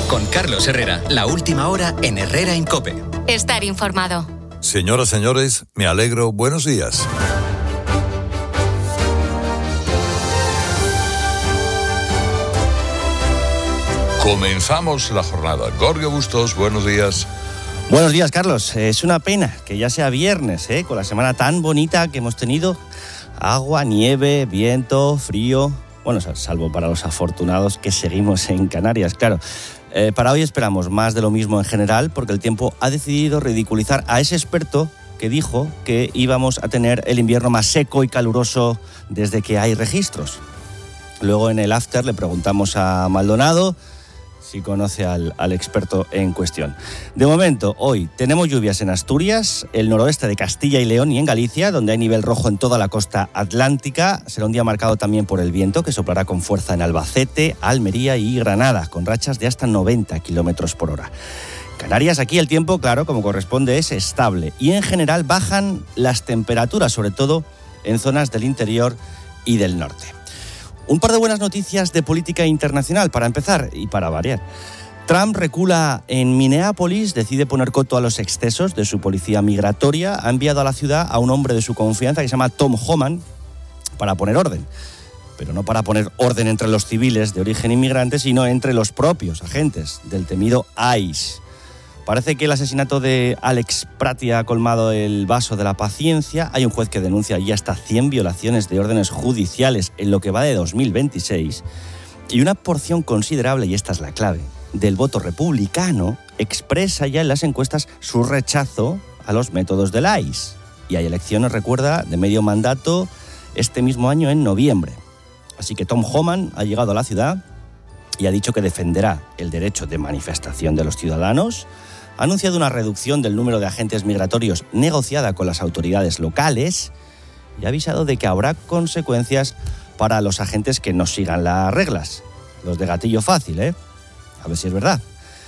Con Carlos Herrera, la última hora en Herrera en COPE. Estar informado. Señoras, señores, me alegro. Buenos días. Comenzamos la jornada. Gorka Bustos, buenos días. Buenos días, Carlos. Es una pena que ya sea viernes, con la semana tan bonita que hemos tenido. Agua, nieve, viento, frío. Bueno, salvo para los afortunados que seguimos en Canarias, claro. Para hoy esperamos más de lo mismo en general, porque el tiempo ha decidido ridiculizar a ese experto que dijo que íbamos a tener el invierno más seco y caluroso desde que hay registros. Luego en el after le preguntamos a Maldonado si conoce al experto en cuestión. De momento, hoy tenemos lluvias en Asturias, el noroeste de Castilla y León y en Galicia, donde hay nivel rojo en toda la costa atlántica. Será un día marcado también por el viento, que soplará con fuerza en Albacete, Almería y Granada, con rachas de hasta 90 kilómetros por hora. Canarias, aquí el tiempo, claro, como corresponde, es estable. Y en general bajan las temperaturas, sobre todo en zonas del interior y del norte. Un par de buenas noticias de política internacional para empezar y para variar. Trump recula en Minneapolis, decide poner coto a los excesos de su policía migratoria. Ha enviado a la ciudad a un hombre de su confianza que se llama Tom Homan para poner orden. Pero no para poner orden entre los civiles de origen inmigrante, sino entre los propios agentes del temido ICE. Parece que el asesinato de Alex Pratty ha colmado el vaso de la paciencia. Hay un juez que denuncia ya hasta 100 violaciones de órdenes judiciales en lo que va de 2026. Y una porción considerable, y esta es la clave, del voto republicano expresa ya en las encuestas su rechazo a los métodos del ICE. Y hay elecciones, recuerda, de medio mandato este mismo año en noviembre. Así que Tom Homan ha llegado a la ciudad y ha dicho que defenderá el derecho de manifestación de los ciudadanos. Ha anunciado una reducción del número de agentes migratorios negociada con las autoridades locales y ha avisado de que habrá consecuencias para los agentes que no sigan las reglas. Los de gatillo fácil, A ver si es verdad.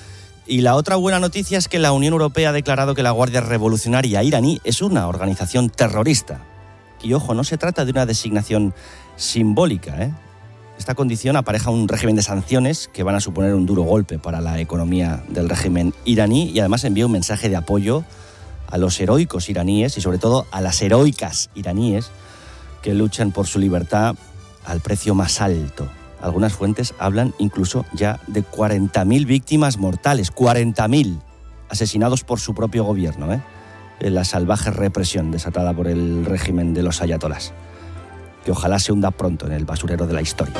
Y la otra buena noticia es que la Unión Europea ha declarado que la Guardia Revolucionaria iraní es una organización terrorista. Y ojo, no se trata de una designación simbólica, Esta condición apareja un régimen de sanciones que van a suponer un duro golpe para la economía del régimen iraní y además envía un mensaje de apoyo a los heroicos iraníes y sobre todo a las heroicas iraníes que luchan por su libertad al precio más alto. Algunas fuentes hablan incluso ya de 40.000 víctimas mortales, 40.000 asesinados por su propio gobierno, en la salvaje represión desatada por el régimen de los ayatolás. Que ojalá se hunda pronto en el basurero de la historia.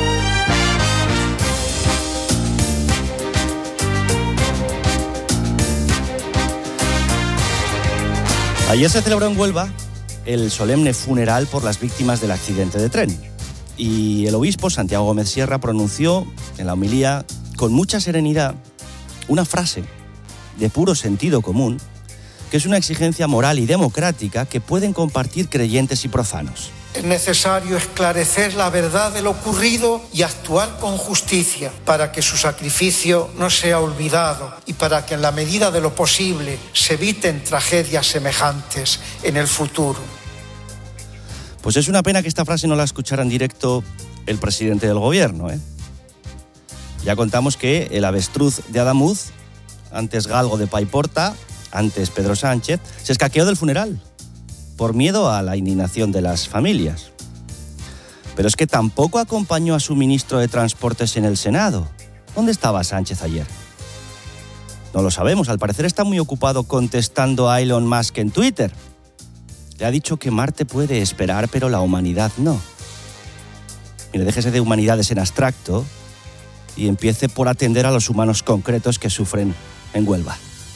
Ayer se celebró en Huelva el solemne funeral por las víctimas del accidente de tren. Y el obispo Santiago Gómez Sierra pronunció en la homilía con mucha serenidad una frase de puro sentido común, que es una exigencia moral y democrática que pueden compartir creyentes y profanos. Es necesario esclarecer la verdad de lo ocurrido y actuar con justicia para que su sacrificio no sea olvidado y para que en la medida de lo posible se eviten tragedias semejantes en el futuro. Pues es una pena que esta frase no la escuchara en directo el presidente del gobierno, Ya contamos que el avestruz de Adamuz, antes galgo de Paiporta, antes Pedro Sánchez, se escaqueó del funeral por miedo a la indignación de las familias. Pero es que tampoco acompañó a su ministro de Transportes en el Senado. ¿Dónde estaba Sánchez ayer? No lo sabemos, al parecer está muy ocupado contestando a Elon Musk en Twitter. Le ha dicho que Marte puede esperar, pero la humanidad no. Mire, déjese de humanidades en abstracto y empiece por atender a los humanos concretos que sufren en Huelva.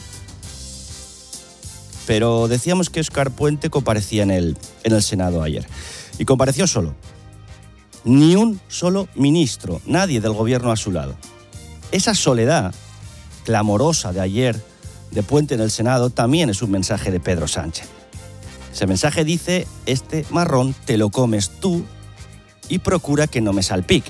Pero decíamos que Óscar Puente comparecía en el Senado ayer. Y compareció solo. Ni un solo ministro, nadie del gobierno a su lado. Esa soledad clamorosa de ayer de Puente en el Senado también es un mensaje de Pedro Sánchez. Ese mensaje dice: este marrón te lo comes tú y procura que no me salpique.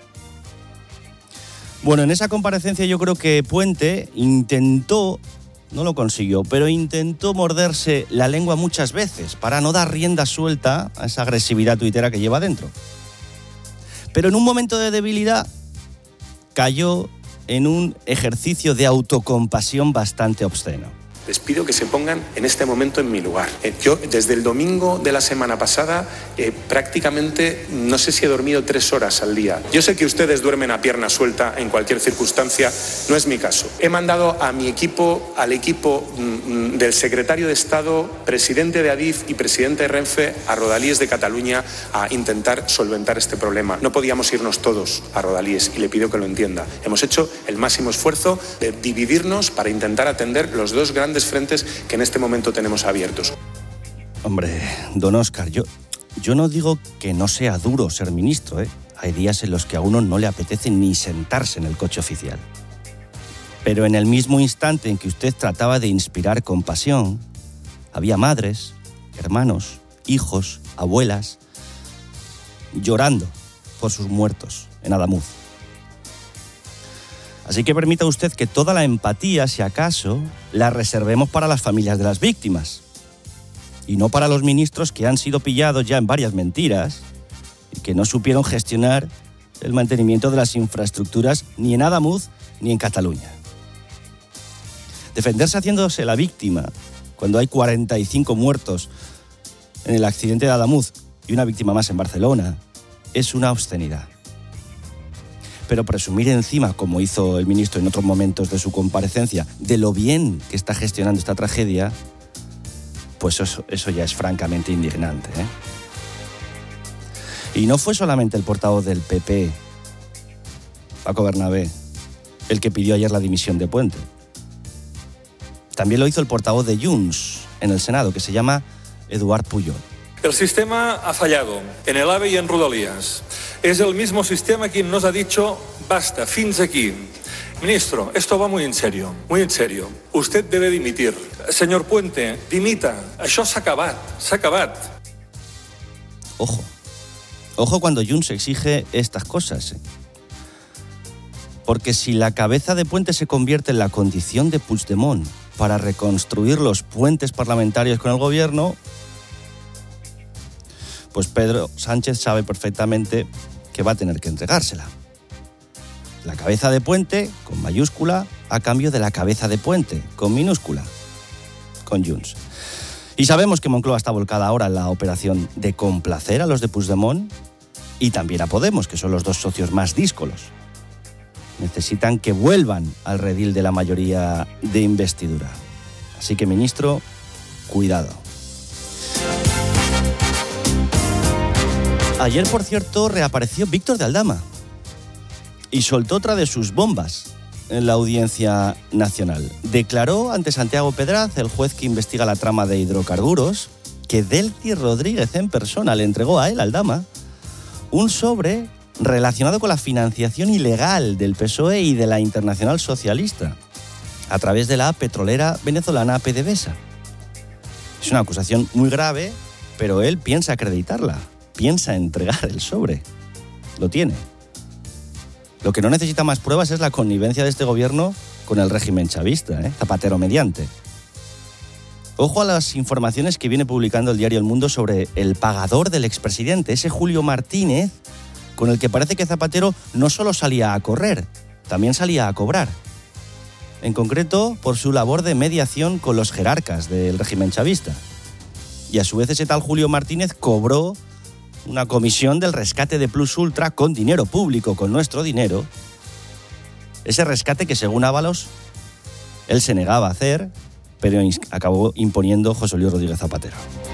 Bueno, en esa comparecencia yo creo que Puente intentó, no lo consiguió, pero intentó morderse la lengua muchas veces para no dar rienda suelta a esa agresividad tuitera que lleva dentro. Pero en un momento de debilidad cayó en un ejercicio de autocompasión bastante obsceno. Les pido que se pongan en este momento en mi lugar. Yo, desde el domingo de la semana pasada, prácticamente no sé si he dormido 3 horas al día. Yo sé que ustedes duermen a pierna suelta en cualquier circunstancia, no es mi caso. He mandado a mi equipo, al equipo del secretario de Estado, presidente de Adif y presidente de Renfe, a Rodalies de Cataluña, a intentar solventar este problema. No podíamos irnos todos a Rodalies y le pido que lo entienda. Hemos hecho el máximo esfuerzo de dividirnos para intentar atender los 2 grandes frentes que en este momento tenemos abiertos. Hombre, don Óscar, yo no digo que no sea duro ser ministro, ¿eh? Hay días en los que a uno no le apetece ni sentarse en el coche oficial. Pero en el mismo instante en que usted trataba de inspirar compasión, había madres, hermanos, hijos, abuelas, llorando por sus muertos en Adamuz. Así que permita usted que toda la empatía, si acaso, la reservemos para las familias de las víctimas. Y no para los ministros que han sido pillados ya en varias mentiras y que no supieron gestionar el mantenimiento de las infraestructuras ni en Adamuz ni en Cataluña. Defenderse haciéndose la víctima cuando hay 45 muertos en el accidente de Adamuz y una víctima más en Barcelona es una obscenidad. Pero presumir encima, como hizo el ministro en otros momentos de su comparecencia, de lo bien que está gestionando esta tragedia, pues eso ya es francamente indignante, ¿eh? Y no fue solamente el portavoz del PP, Paco Bernabé, el que pidió ayer la dimisión de Puente. También lo hizo el portavoz de Junts en el Senado, que se llama Eduard Pujol. El sistema ha fallado en el AVE y en Rodalías. Es el mismo sistema quien nos ha dicho, basta, fins aquí. Ministro, esto va muy en serio, muy en serio. Usted debe dimitir. Señor Puente, dimita. Això s'ha acabat. Ojo cuando Junts exige estas cosas. Porque si la cabeza de Puente se convierte en la condición de Puigdemont para reconstruir los puentes parlamentarios con el gobierno, pues Pedro Sánchez sabe perfectamente que va a tener que entregársela. La cabeza de Puente, con mayúscula, a cambio de la cabeza de Puente, con minúscula, con Junts. Y sabemos que Moncloa está volcada ahora en la operación de complacer a los de Puigdemont y también a Podemos, que son los 2 socios más díscolos. Necesitan que vuelvan al redil de la mayoría de investidura. Así que, ministro, cuidado. Ayer, por cierto, reapareció Víctor de Aldama y soltó otra de sus bombas en la Audiencia Nacional. Declaró ante Santiago Pedraz, el juez que investiga la trama de hidrocarburos, que Delcy Rodríguez en persona le entregó a él, Aldama, un sobre relacionado con la financiación ilegal del PSOE y de la Internacional Socialista a través de la petrolera venezolana PDVSA. Es una acusación muy grave, pero él piensa acreditarla. Piensa entregar el sobre. Lo tiene. Lo que no necesita más pruebas es la connivencia de este gobierno con el régimen chavista, Zapatero mediante. Ojo a las informaciones que viene publicando el diario El Mundo sobre el pagador del expresidente, ese Julio Martínez, con el que parece que Zapatero no solo salía a correr, también salía a cobrar. En concreto, por su labor de mediación con los jerarcas del régimen chavista. Y a su vez ese tal Julio Martínez cobró una comisión del rescate de Plus Ultra con dinero público, con nuestro dinero. Ese rescate que, según Ábalos, él se negaba a hacer, pero acabó imponiendo José Luis Rodríguez Zapatero.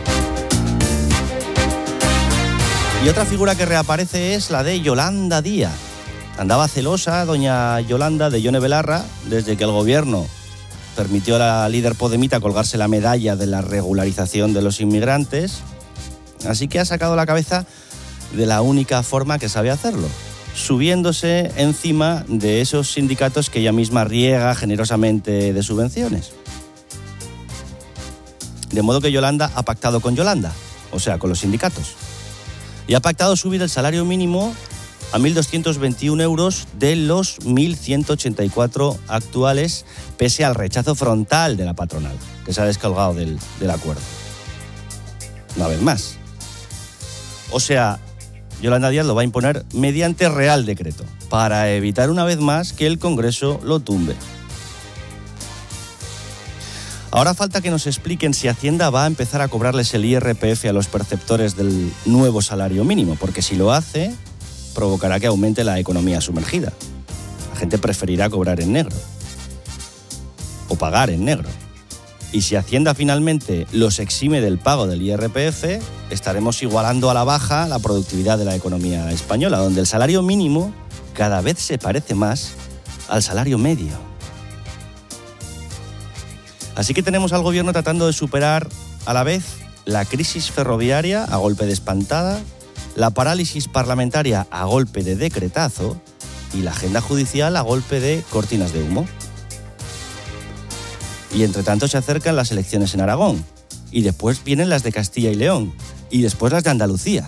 Y otra figura que reaparece es la de Yolanda Díaz. Andaba celosa doña Yolanda de Yone Belarra desde que el gobierno permitió a la líder podemita colgarse la medalla de la regularización de los inmigrantes. Así que ha sacado la cabeza de la única forma que sabe hacerlo, subiéndose encima de esos sindicatos que ella misma riega generosamente de subvenciones. De modo que Yolanda ha pactado con Yolanda, o sea, con los sindicatos. Y ha pactado subir el salario mínimo a 1.221 euros de los 1.184 actuales, pese al rechazo frontal de la patronal, que se ha descolgado del acuerdo. Una vez más. O sea, Yolanda Díaz lo va a imponer mediante Real Decreto, para evitar una vez más que el Congreso lo tumbe. Ahora falta que nos expliquen si Hacienda va a empezar a cobrarles el IRPF a los perceptores del nuevo salario mínimo, porque si lo hace, provocará que aumente la economía sumergida. La gente preferirá cobrar en negro o pagar en negro. Y si Hacienda finalmente los exime del pago del IRPF, estaremos igualando a la baja la productividad de la economía española, donde el salario mínimo cada vez se parece más al salario medio. Así que tenemos al gobierno tratando de superar a la vez la crisis ferroviaria a golpe de espantada, la parálisis parlamentaria a golpe de decretazo y la agenda judicial a golpe de cortinas de humo. Y entre tanto se acercan las elecciones en Aragón, y después vienen las de Castilla y León, y después las de Andalucía.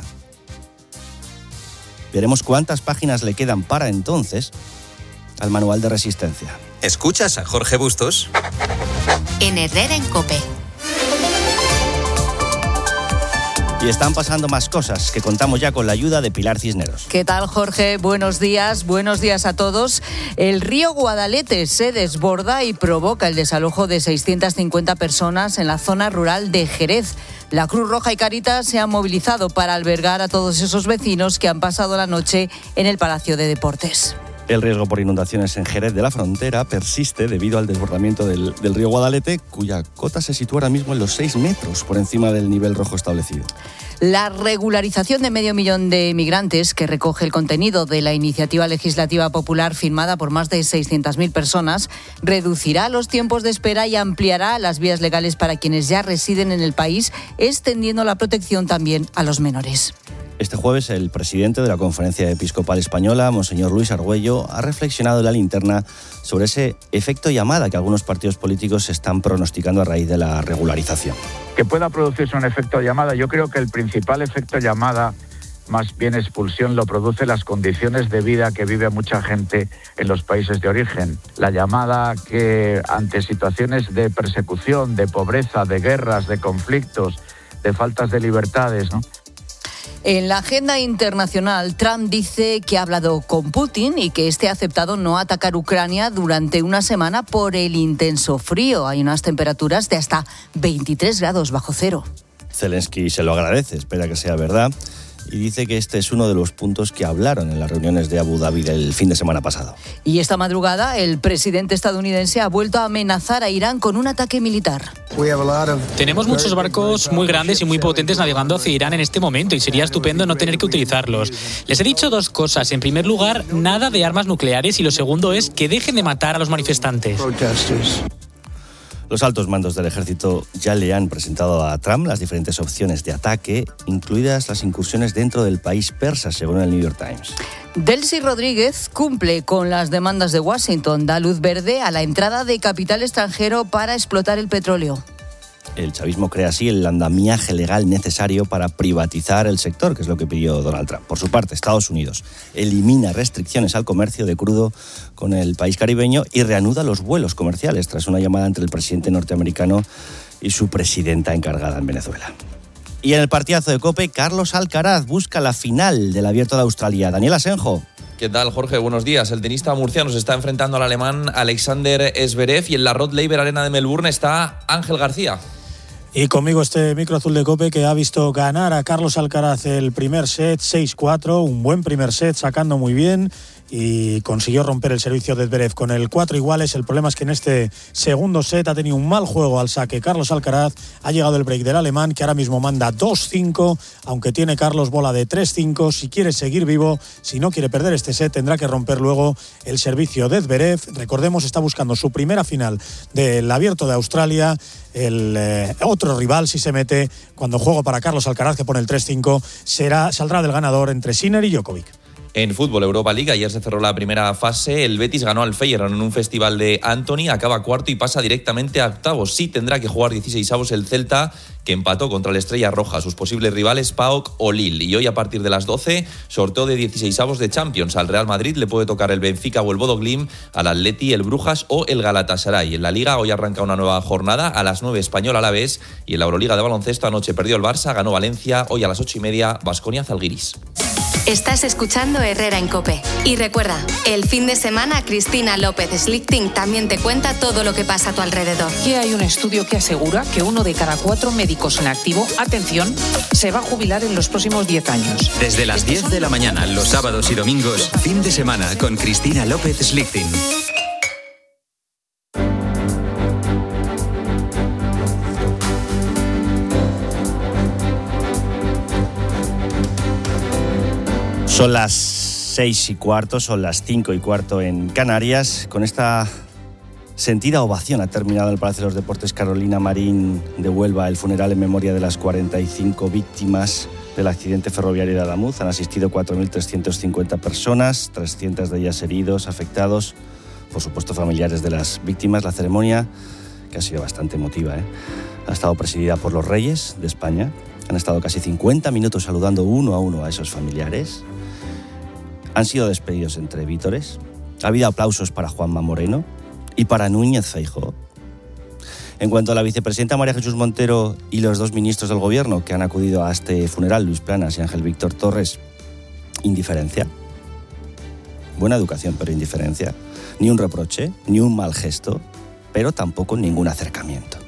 Veremos cuántas páginas le quedan para entonces al manual de resistencia. ¿Escuchas a Jorge Bustos? En Herrera en COPE. Y están pasando más cosas que contamos ya con la ayuda de Pilar Cisneros. ¿Qué tal, Jorge? Buenos días a todos. El río Guadalete se desborda y provoca el desalojo de 650 personas en la zona rural de Jerez. La Cruz Roja y Cáritas se han movilizado para albergar a todos esos vecinos que han pasado la noche en el Palacio de Deportes. El riesgo por inundaciones en Jerez de la Frontera persiste debido al desbordamiento del río Guadalete, cuya cota se sitúa ahora mismo en los 6 metros por encima del nivel rojo establecido. La regularización de 500.000 de migrantes, que recoge el contenido de la iniciativa legislativa popular firmada por más de 600.000 personas, reducirá los tiempos de espera y ampliará las vías legales para quienes ya residen en el país, extendiendo la protección también a los menores. Este jueves, el presidente de la Conferencia Episcopal Española, Monseñor Luis Argüello, ha reflexionado en la linterna sobre ese efecto llamada que algunos partidos políticos están pronosticando a raíz de la regularización. Que pueda producirse un efecto llamada, yo creo que el principal efecto llamada, más bien expulsión, lo produce las condiciones de vida que vive mucha gente en los países de origen. La llamada que ante situaciones de persecución, de pobreza, de guerras, de conflictos, de faltas de libertades, ¿no? En la agenda internacional, Trump dice que ha hablado con Putin y que este ha aceptado no atacar Ucrania durante una semana por el intenso frío. Hay unas temperaturas de hasta 23 grados bajo cero. Zelensky se lo agradece, espera que sea verdad, y dice que este es uno de los puntos que hablaron en las reuniones de Abu Dhabi del fin de semana pasado. Y esta madrugada, el presidente estadounidense ha vuelto a amenazar a Irán con un ataque militar. Tenemos muchos barcos muy grandes y muy potentes navegando hacia Irán en este momento y sería estupendo no tener que utilizarlos. Les he dicho dos cosas. En primer lugar, nada de armas nucleares y lo segundo es que dejen de matar a los manifestantes. Los altos mandos del ejército ya le han presentado a Trump las diferentes opciones de ataque, incluidas las incursiones dentro del país persa, según el New York Times. Delcy Rodríguez cumple con las demandas de Washington, da luz verde a la entrada de capital extranjero para explotar el petróleo. El chavismo crea así el andamiaje legal necesario para privatizar el sector, que es lo que pidió Donald Trump. Por su parte, Estados Unidos elimina restricciones al comercio de crudo con el país caribeño y reanuda los vuelos comerciales tras una llamada entre el presidente norteamericano y su presidenta encargada en Venezuela. Y en el partidazo de COPE, Carlos Alcaraz busca la final del Abierto de Australia. Daniel Asenjo. ¿Qué tal, Jorge? Buenos días. El tenista murciano se está enfrentando al alemán Alexander Zverev y en la Rod Laver Arena de Melbourne está Ángel García. Y conmigo este micro azul de COPE que ha visto ganar a Carlos Alcaraz el primer set 6-4, un buen primer set sacando muy bien y consiguió romper el servicio de Zverev con el 4 iguales. El problema es que en este segundo set ha tenido un mal juego al saque Carlos Alcaraz. Ha llegado el break del alemán que ahora mismo manda 2-5, aunque tiene Carlos bola de 3-5. Si quiere seguir vivo, si no quiere perder este set, tendrá que romper luego el servicio de Zverev. Recordemos, está buscando su primera final del Abierto de Australia. El otro rival, si se mete, cuando juego para Carlos Alcaraz, que pone el 3-5, saldrá del ganador entre Sinner y Djokovic. En fútbol, Europa League, ayer se cerró la primera fase. El Betis ganó al Feyenoord en un festival de Antony, acaba cuarto y pasa directamente a octavos. Sí tendrá que jugar 16avos el Celta, que empató contra el Estrella Roja. Sus posibles rivales, PAOK o Lille. Y hoy, a partir de las 12, sorteo de 16avos de Champions. Al Real Madrid le puede tocar el Benfica o el Bodo Glimt, al Atleti, el Brujas o el Galatasaray. En la Liga, hoy arranca una nueva jornada. A las 9, Español Alavés. Y en la Euroliga de baloncesto, anoche perdió el Barça, ganó Valencia. Hoy a las 8:30, Baskonia Zalgiris. Estás escuchando Herrera en COPE. Y recuerda, el fin de semana Cristina López Slichting también te cuenta todo lo que pasa a tu alrededor. Que hay un estudio que asegura que 1 de cada 4 médicos en activo, atención, se va a jubilar en los próximos 10 años. Desde las 10 de la mañana, los sábados y domingos, fin de semana con Cristina López Slichting. Son las 6:15, son las 5:15 en Canarias. Con esta sentida ovación ha terminado en el Palacio de los Deportes Carolina Marín de Huelva el funeral en memoria de las 45 víctimas del accidente ferroviario de Adamuz. Han asistido 4.350 personas, 300 de ellas heridos, afectados, por supuesto familiares de las víctimas. La ceremonia, que ha sido bastante emotiva, ha estado presidida por los reyes de España. Han estado casi 50 minutos saludando uno a uno a esos familiares. Han sido despedidos entre vítores. Ha habido aplausos para Juanma Moreno y para Núñez Feijóo. En cuanto a la vicepresidenta María Jesús Montero y los 2 ministros del Gobierno que han acudido a este funeral, Luis Planas y Ángel Víctor Torres, indiferencia. Buena educación, pero indiferencia. Ni un reproche, ni un mal gesto, pero tampoco ningún acercamiento.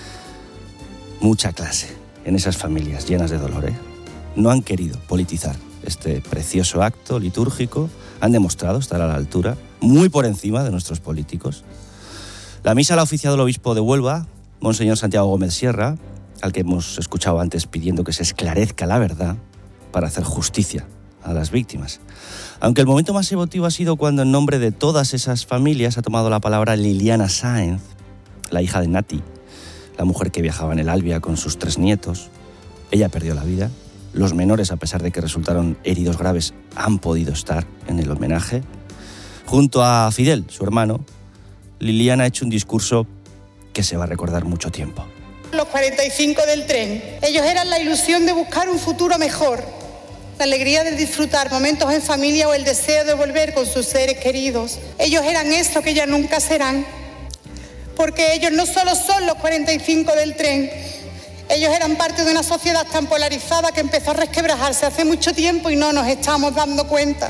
Mucha clase en esas familias llenas de dolor, No han querido politizar este precioso acto litúrgico. Han demostrado estar a la altura, muy por encima de nuestros políticos. La misa la ha oficiado el obispo de Huelva, Monseñor Santiago Gómez Sierra, al que hemos escuchado antes pidiendo que se esclarezca la verdad para hacer justicia a las víctimas. Aunque el momento más emotivo ha sido cuando en nombre de todas esas familias ha tomado la palabra Liliana Sáenz, la hija de Nati, la mujer que viajaba en el Albia con sus 3 nietos. Ella perdió la vida. Los menores, a pesar de que resultaron heridos graves, han podido estar en el homenaje. Junto a Fidel, su hermano, Liliana ha hecho un discurso que se va a recordar mucho tiempo. Los 45 del tren. Ellos eran la ilusión de buscar un futuro mejor, la alegría de disfrutar momentos en familia o el deseo de volver con sus seres queridos. Ellos eran eso que ya nunca serán. Porque ellos no solo son los 45 del tren, ellos eran parte de una sociedad tan polarizada que empezó a resquebrajarse hace mucho tiempo y no nos estamos dando cuenta.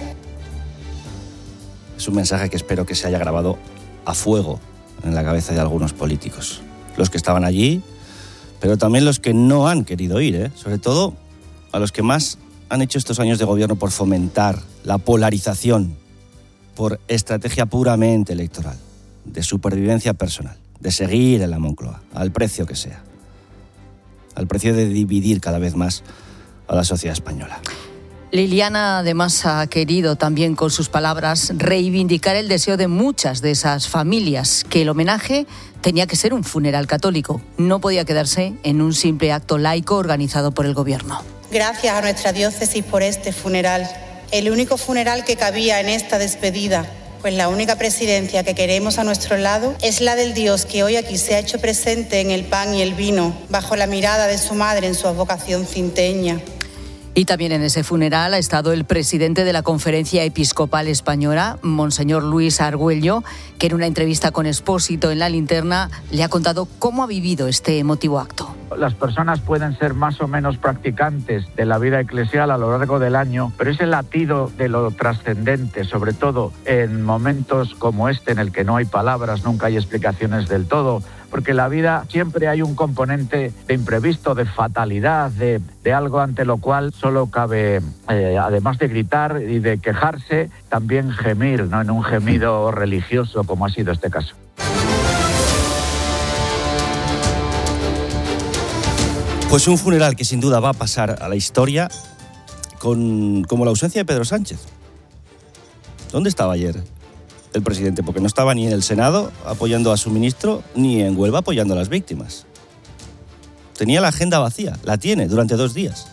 Es un mensaje que espero que se haya grabado a fuego en la cabeza de algunos políticos. Los que estaban allí, pero también los que no han querido ir, Sobre todo a los que más han hecho estos años de gobierno por fomentar la polarización, por estrategia puramente electoral, de supervivencia personal, de seguir en la Moncloa, al precio que sea. Al precio de dividir cada vez más a la sociedad española. Liliana además ha querido también con sus palabras reivindicar el deseo de muchas de esas familias, que el homenaje tenía que ser un funeral católico, no podía quedarse en un simple acto laico organizado por el Gobierno. Gracias a nuestra diócesis por este funeral, el único funeral que cabía en esta despedida. Pues la única presidencia que queremos a nuestro lado es la del Dios que hoy aquí se ha hecho presente en el pan y el vino, bajo la mirada de su madre en su advocación cinteña. Y también en ese funeral ha estado el presidente de la Conferencia Episcopal Española, Monseñor Luis Argüello, que en una entrevista con Expósito en La Linterna le ha contado cómo ha vivido este emotivo acto. Las personas pueden ser más o menos practicantes de la vida eclesial a lo largo del año, pero ese latido de lo trascendente, sobre todo en momentos como este en el que no hay palabras, nunca hay explicaciones del todo, porque en la vida siempre hay un componente de imprevisto, de fatalidad, de algo ante lo cual solo cabe, además de gritar y de quejarse, también gemir, ¿no? En un gemido religioso como ha sido este caso. Pues un funeral que sin duda va a pasar a la historia como la ausencia de Pedro Sánchez. ¿Dónde estaba ayer el presidente? Porque no estaba ni en el Senado apoyando a su ministro, ni en Huelva apoyando a las víctimas. Tenía la agenda vacía, la tiene durante 2 días.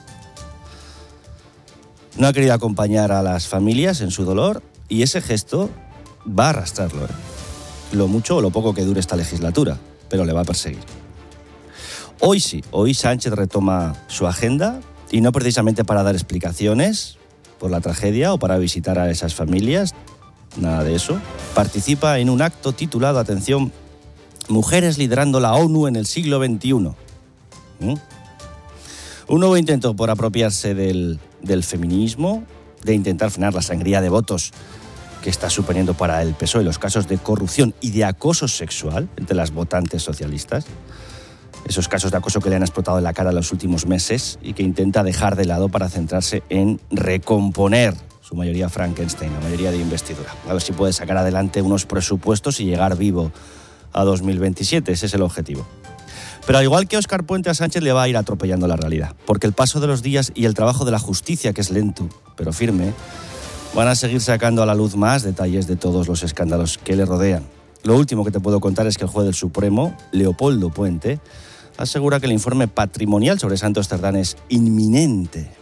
No ha querido acompañar a las familias en su dolor y ese gesto va a arrastrarlo, lo mucho o lo poco que dure esta legislatura, pero le va a perseguir. Hoy sí, hoy Sánchez retoma su agenda y no precisamente para dar explicaciones por la tragedia o para visitar a esas familias, nada de eso. Participa en un acto titulado, atención, Mujeres liderando la ONU en el siglo XXI. Un nuevo intento por apropiarse del feminismo de intentar frenar la sangría de votos que está suponiendo para el PSOE los casos de corrupción y de acoso sexual entre las votantes socialistas. Esos casos de acoso que le han explotado en la cara en los últimos meses y que intenta dejar de lado para centrarse en recomponer su mayoría Frankenstein, la mayoría de investidura. A ver si puede sacar adelante unos presupuestos y llegar vivo a 2027. Ese es el objetivo. Pero al igual que Óscar Puente, a Sánchez le va a ir atropellando la realidad, porque el paso de los días y el trabajo de la justicia, que es lento pero firme, van a seguir sacando a la luz más detalles de todos los escándalos que le rodean. Lo último que te puedo contar es que el juez del Supremo, Leopoldo Puente, asegura que el informe patrimonial sobre Santos Cerdán es inminente.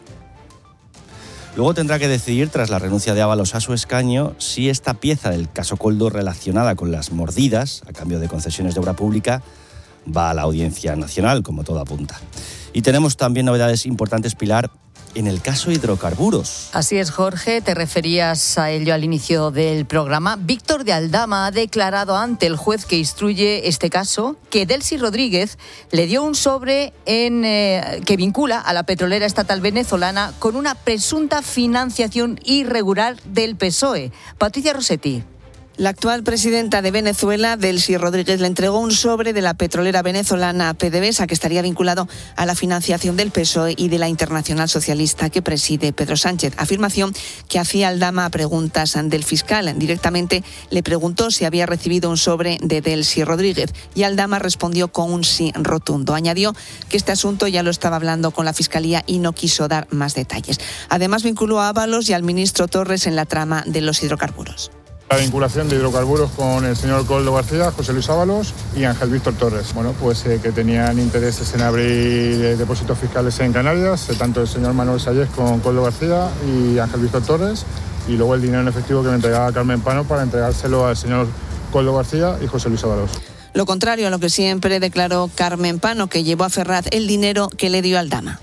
Luego tendrá que decidir, tras la renuncia de Ábalos a su escaño, si esta pieza del caso Koldo relacionada con las mordidas, a cambio de concesiones de obra pública, va a la Audiencia Nacional, como todo apunta. Y tenemos también novedades importantes, Pilar, en el caso hidrocarburos. Así es, Jorge, te referías a ello al inicio del programa. Víctor de Aldama ha declarado ante el juez que instruye este caso que Delcy Rodríguez le dio un sobre que vincula a la petrolera estatal venezolana con una presunta financiación irregular del PSOE. Patricia Rossetti. La actual presidenta de Venezuela, Delcy Rodríguez, le entregó un sobre de la petrolera venezolana PDVSA que estaría vinculado a la financiación del PSOE y de la Internacional Socialista que preside Pedro Sánchez. Afirmación que hacía Aldama a preguntas del fiscal. Directamente le preguntó si había recibido un sobre de Delcy Rodríguez y Aldama respondió con un sí rotundo. Añadió que este asunto ya lo estaba hablando con la Fiscalía y no quiso dar más detalles. Además, vinculó a Ábalos y al ministro Torres en la trama de los hidrocarburos. La vinculación de hidrocarburos con el señor Koldo García, José Luis Ábalos y Ángel Víctor Torres. Bueno, pues que tenían intereses en abrir depósitos fiscales en Canarias, tanto el señor Manuel Sayés con Koldo García y Ángel Víctor Torres, y luego el dinero en efectivo que me entregaba Carmen Pano para entregárselo al señor Koldo García y José Luis Ábalos. Lo contrario a lo que siempre declaró Carmen Pano, que llevó a Ferraz el dinero que le dio Aldama.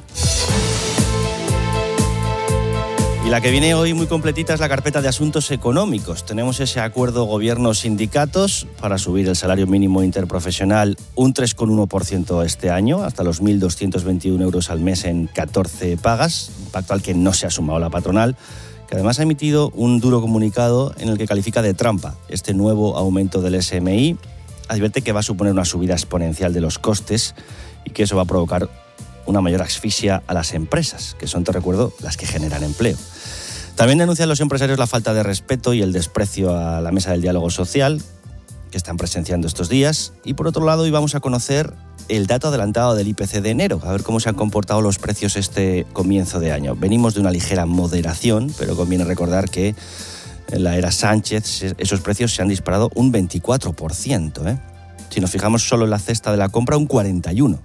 Y la que viene hoy muy completita es la carpeta de asuntos económicos. Tenemos ese acuerdo gobierno-sindicatos para subir el salario mínimo interprofesional un 3,1% este año, hasta los 1.221 euros al mes en 14 pagas, un pacto al que no se ha sumado la patronal, que además ha emitido un duro comunicado en el que califica de trampa este nuevo aumento del SMI. Advierte que va a suponer una subida exponencial de los costes y que eso va a provocar una mayor asfixia a las empresas, que son, te recuerdo, las que generan empleo. También denuncian los empresarios la falta de respeto y el desprecio a la mesa del diálogo social que están presenciando estos días. Y por otro lado, hoy vamos a conocer el dato adelantado del IPC de enero, a ver cómo se han comportado los precios este comienzo de año. Venimos de una ligera moderación, pero conviene recordar que en la era Sánchez esos precios se han disparado un 24%. Si nos fijamos solo en la cesta de la compra, un 41%.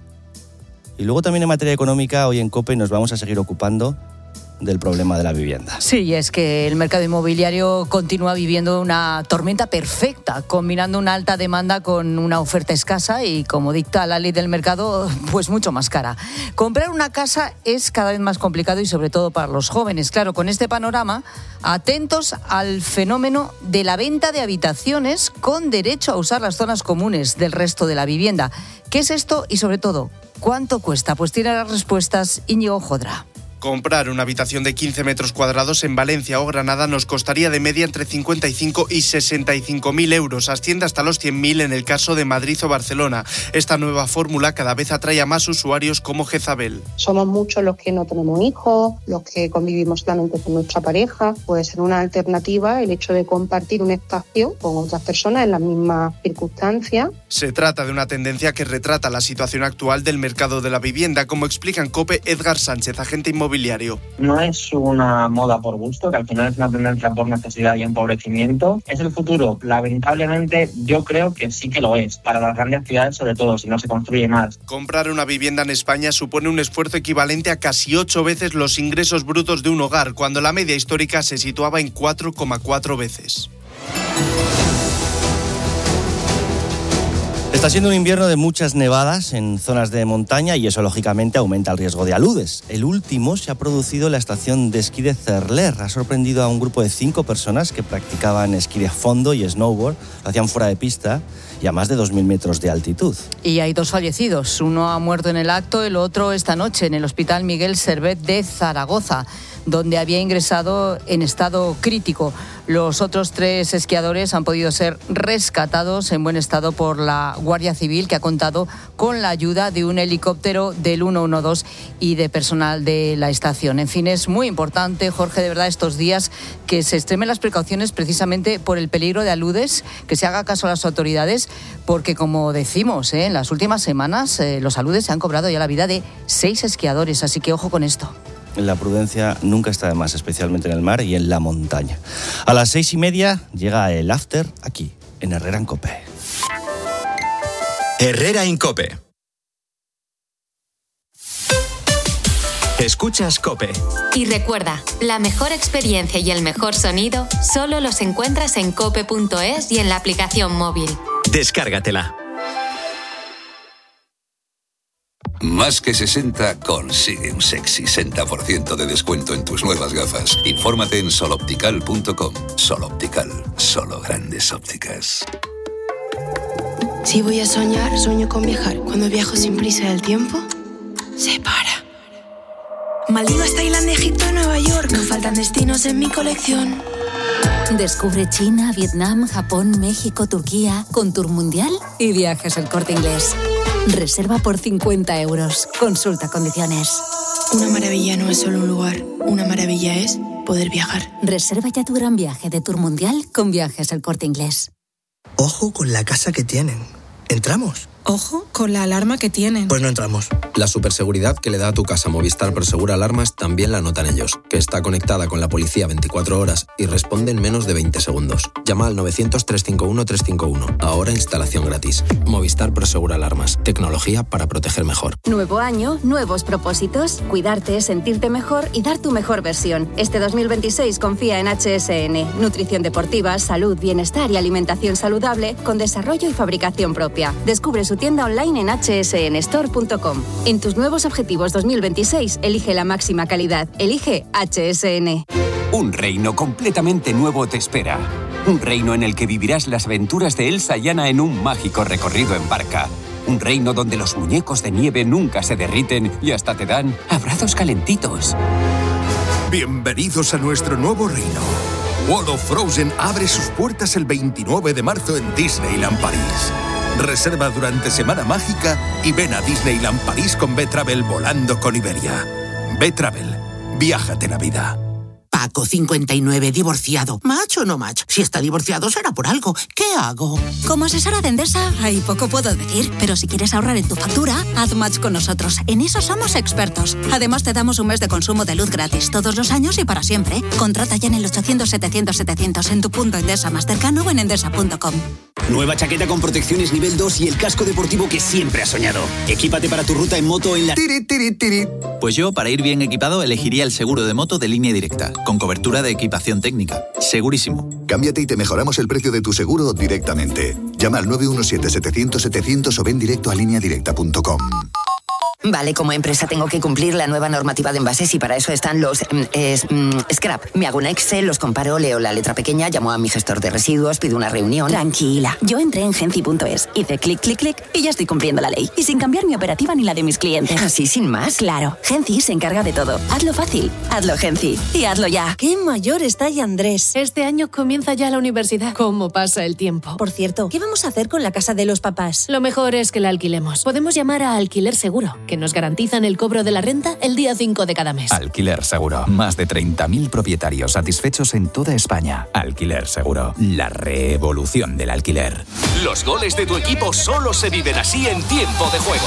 Y luego también en materia económica, hoy en COPE nos vamos a seguir ocupando del problema de la vivienda. Sí, es que el mercado inmobiliario continúa viviendo una tormenta perfecta, combinando una alta demanda con una oferta escasa y, como dicta la ley del mercado, pues mucho más cara. Comprar una casa es cada vez más complicado y sobre todo para los jóvenes. Claro, con este panorama, atentos al fenómeno de la venta de habitaciones con derecho a usar las zonas comunes del resto de la vivienda. ¿Qué es esto y, sobre todo, cuánto cuesta? Pues tiene las respuestas Íñigo Jodra. Comprar una habitación de 15 metros cuadrados en Valencia o Granada nos costaría de media entre 55 y 65.000 euros. Asciende hasta los 100.000 en el caso de Madrid o Barcelona. Esta nueva fórmula cada vez atrae a más usuarios como Jezabel. Somos muchos los que no tenemos hijos, los que convivimos solamente con nuestra pareja. Puede ser una alternativa el hecho de compartir un espacio con otras personas en las mismas circunstancias. Se trata de una tendencia que retrata la situación actual del mercado de la vivienda, como explica en COPE Edgar Sánchez, agente inmobiliario. No es una moda por gusto, que al final es una tendencia por necesidad y empobrecimiento. ¿Es el futuro? Lamentablemente yo creo que sí que lo es, para las grandes ciudades sobre todo, si no se construye más. Comprar una vivienda en España supone un esfuerzo equivalente a casi 8 veces los ingresos brutos de un hogar, cuando la media histórica se situaba en 4,4 veces. Está siendo un invierno de muchas nevadas en zonas de montaña y eso lógicamente aumenta el riesgo de aludes. El último se ha producido en la estación de esquí de Cerler. Ha sorprendido a un grupo de 5 personas que practicaban esquí de fondo y snowboard. Lo hacían fuera de pista y a más de 2.000 metros de altitud. Y hay 2 fallecidos. Uno ha muerto en el acto, el otro esta noche en el Hospital Miguel Servet de Zaragoza. donde había ingresado en estado crítico. Los otros 3 esquiadores han podido ser rescatados en buen estado por la Guardia Civil, que ha contado con la ayuda de un helicóptero del 112 y de personal de la estación. En fin, es muy importante, Jorge, de verdad, estos días que se extremen las precauciones precisamente por el peligro de aludes, que se haga caso a las autoridades, porque como decimos, en las últimas semanas los aludes se han cobrado ya la vida de 6 esquiadores, así que ojo con esto. La prudencia nunca está de más, especialmente en el mar y en la montaña. A las 6:30 llega el after aquí, en Herrera en COPE. Herrera en COPE. Escuchas COPE. Y recuerda, la mejor experiencia y el mejor sonido solo los encuentras en cope.es y en la aplicación móvil. Descárgatela. Más que 60 consigue un sexy 60% de descuento en tus nuevas gafas. Infórmate en soloptical.com. Soloptical, solo grandes ópticas. Si voy a soñar, sueño con viajar. Cuando viajo sin prisa, el tiempo se para. Maldivas, Tailandia, Egipto y Nueva York. No faltan destinos en mi colección. Descubre China, Vietnam, Japón, México, Turquía, con Tour Mundial y Viajes El Corte Inglés. Reserva por 50 euros. Consulta condiciones. Una maravilla no es solo un lugar. Una maravilla es poder viajar. Reserva ya tu gran viaje de Tour Mundial con Viajes El Corte Inglés. Ojo con la casa que tienen. ¿Entramos? Ojo con la alarma que tienen. Pues no entramos. La superseguridad que le da a tu casa Movistar Prosegur Alarmas también la notan ellos, que está conectada con la policía 24 horas y responde en menos de 20 segundos. Llama al 900-351-351. Ahora instalación gratis. Movistar Prosegur Alarmas. Tecnología para proteger mejor. Nuevo año, nuevos propósitos. Cuidarte, sentirte mejor y dar tu mejor versión. Este 2026 confía en HSN. Nutrición deportiva, salud, bienestar y alimentación saludable con desarrollo y fabricación propia. Descubre su tienda online en hsnstore.com. En tus nuevos objetivos 2026, elige la máxima calidad. Elige HSN. Un reino completamente nuevo te espera. Un reino en el que vivirás las aventuras de Elsa y Anna en un mágico recorrido en barca. Un reino donde los muñecos de nieve nunca se derriten y hasta te dan abrazos calentitos. Bienvenidos a nuestro nuevo reino. World of Frozen abre sus puertas el 29 de marzo en Disneyland París. Reserva durante Semana Mágica y ven a Disneyland París con B-Travel volando con Iberia. B-Travel, viájate la vida. Paco, 59, divorciado. ¿Match o no match? Si está divorciado será por algo. ¿Qué hago? Como asesora de Endesa, hay poco puedo decir, pero si quieres ahorrar en tu factura, haz match con nosotros. En eso somos expertos. Además, te damos un mes de consumo de luz gratis todos los años y para siempre. Contrata ya en el 800-700-700 en tu punto Endesa más cercano o en endesa.com. Nueva chaqueta con protecciones nivel 2 y el casco deportivo que siempre has soñado. Equípate para tu ruta en moto en la... Pues yo, para ir bien equipado, elegiría el seguro de moto de Línea Directa, con cobertura de equipación técnica. Segurísimo. Cámbiate y te mejoramos el precio de tu seguro directamente. Llama al 917-700-700 o ven directo a lineadirecta.com. Vale, como empresa tengo que cumplir la nueva normativa de envases y para eso están los scrap. Me hago un Excel, los comparo, leo la letra pequeña, llamo a mi gestor de residuos, pido una reunión. Tranquila, yo entré en Genci.es, hice clic, clic, clic y ya estoy cumpliendo la ley. Y sin cambiar mi operativa ni la de mis clientes. ¿Así sin más? Claro, Genci se encarga de todo. Hazlo fácil, hazlo Genci y hazlo ya. ¡Qué mayor está ya Andrés! Este año comienza ya la universidad. ¿Cómo pasa el tiempo? Por cierto, ¿qué vamos a hacer con la casa de los papás? Lo mejor es que la alquilemos. Podemos llamar a Alquiler Seguro, que nos garantizan el cobro de la renta el día 5 de cada mes. Alquiler Seguro. Más de 30.000 propietarios satisfechos en toda España. Alquiler Seguro. La revolución del alquiler. Los goles de tu equipo solo se viven así en tiempo de juego.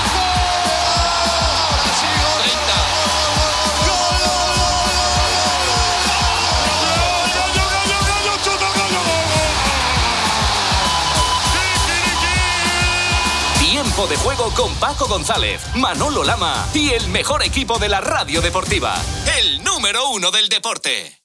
Tiempo de juego con Paco González, Manolo Lama y el mejor equipo de la radio deportiva. El número 1 del deporte.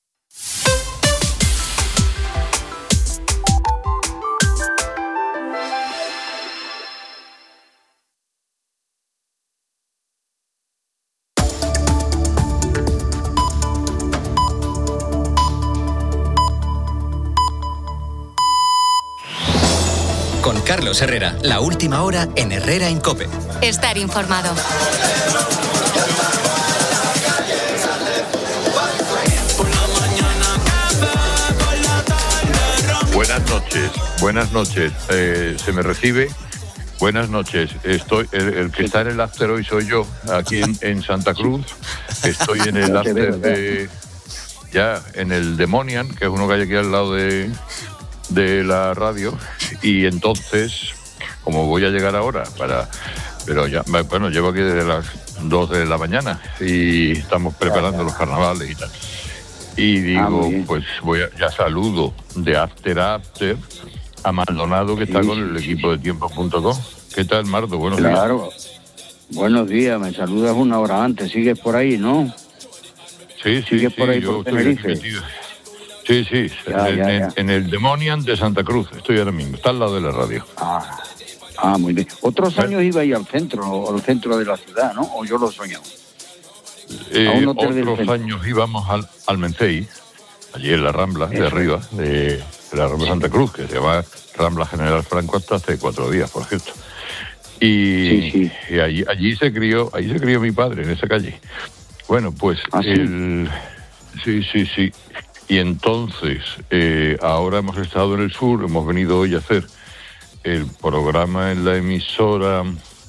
Con Carlos Herrera, la última hora en Herrera en COPE. Estar informado. Buenas noches. ¿Se me recibe? Buenas noches. Estoy el que está en el after hoy soy yo, aquí en Santa Cruz. Estoy en el after en el Demonian, que es uno que hay aquí al lado de la radio. Y entonces, como voy a llegar ahora pero llevo aquí desde las 2 de la mañana y estamos preparando los carnavales y tal. Y digo, pues ya saludo de After a Maldonado, que está con el equipo de tiempo.com. ¿Qué tal, Mardo? Buenos días. Claro. Buenos días, me saludas una hora antes. ¿Sigues por ahí, no? Sí, ¿Sigues por ahí, yo por Tenerife? Sí, en el Demonian de Santa Cruz. Estoy ahora mismo, está al lado de la radio. Muy bien. Otros años iba ahí al centro de la ciudad, ¿no? ¿O yo lo he soñado? Otros años íbamos al Mencey, allí en la Rambla de arriba, de la Rambla Santa Cruz, que se llama Rambla General Franco hasta hace 4 días, por cierto. Y allí se crió mi padre, en esa calle. Bueno, pues sí. Y entonces, ahora hemos estado en el sur, hemos venido hoy a hacer el programa en la emisora.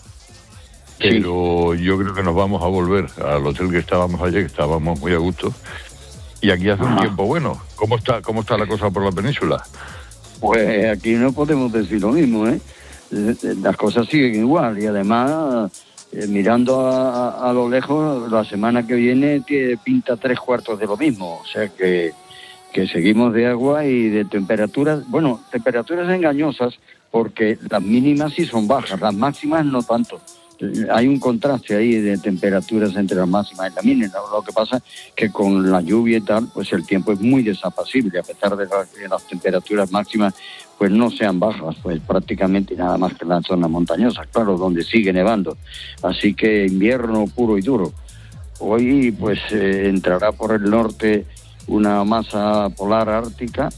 Pero yo creo que nos vamos a volver al hotel que estábamos ayer, que estábamos muy a gusto. Y aquí hace un tiempo bueno. ¿Cómo está la cosa por la península? Pues aquí no podemos decir lo mismo, ¿eh? Las cosas siguen igual. Y además, mirando a lo lejos, la semana que viene pinta 3/4 de lo mismo. O sea que seguimos de agua y de temperaturas. Bueno, temperaturas engañosas, porque las mínimas sí son bajas, las máximas no tanto. Hay un contraste ahí de temperaturas entre las máximas y la mínima. Lo que pasa es que con la lluvia y tal, pues el tiempo es muy desapacible, a pesar de que las temperaturas máximas pues no sean bajas, pues prácticamente nada más que en las zonas montañosas, claro, donde sigue nevando. Así que invierno puro y duro. Hoy pues entrará por el norte una masa polar ártica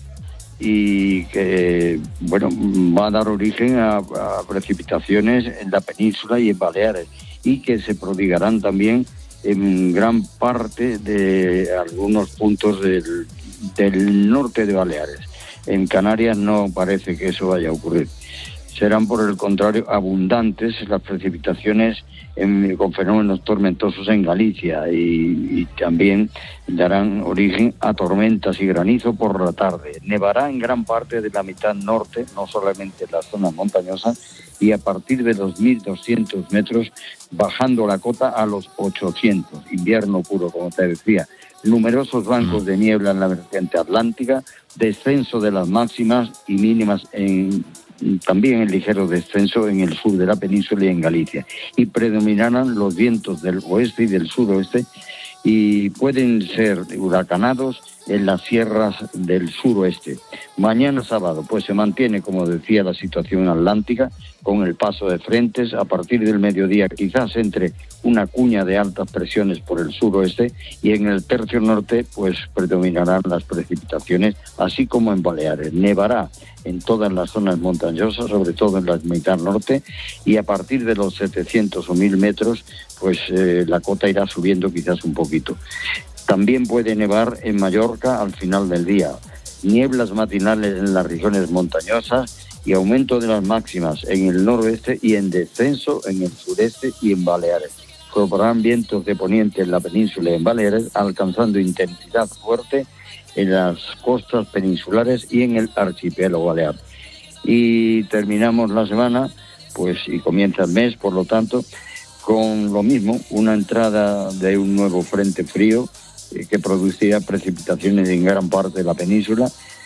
y que, va a dar origen a precipitaciones en la península y en Baleares, y que se prodigarán también en gran parte de algunos puntos del norte de Baleares. En Canarias no parece que eso vaya a ocurrir. Serán, por el contrario, abundantes las precipitaciones con fenómenos tormentosos en Galicia y también darán origen a tormentas y granizo por la tarde. Nevará en gran parte de la mitad norte, no solamente en las zonas montañosas, y a partir de los 1.200 metros, bajando la cota a los 800. Invierno puro, como te decía. Numerosos bancos de niebla en la vertiente atlántica, descenso de las máximas y mínimas también en ligero descenso en el sur de la península y en Galicia. Y predominarán los vientos del oeste y del suroeste, y pueden ser huracanados en las sierras del suroeste. Mañana sábado pues se mantiene, como decía, la situación atlántica con el paso de frentes. A partir del mediodía quizás entre una cuña de altas presiones por el suroeste, y en el tercio norte pues predominarán las precipitaciones, así como en Baleares. Nevará en todas las zonas montañosas, sobre todo en la mitad norte, y a partir de los 700 o 1000 metros pues la cota irá subiendo quizás un poquito. También puede nevar en Mallorca al final del día. Nieblas matinales en las regiones montañosas y aumento de las máximas en el noroeste y en descenso en el sureste y en Baleares. Soplarán vientos de poniente en la península y en Baleares, alcanzando intensidad fuerte en las costas peninsulares y en el archipiélago balear. Y terminamos la semana, pues, y comienza el mes, por lo tanto, con lo mismo, una entrada de un nuevo frente frío que producirá precipitaciones en gran parte de la península.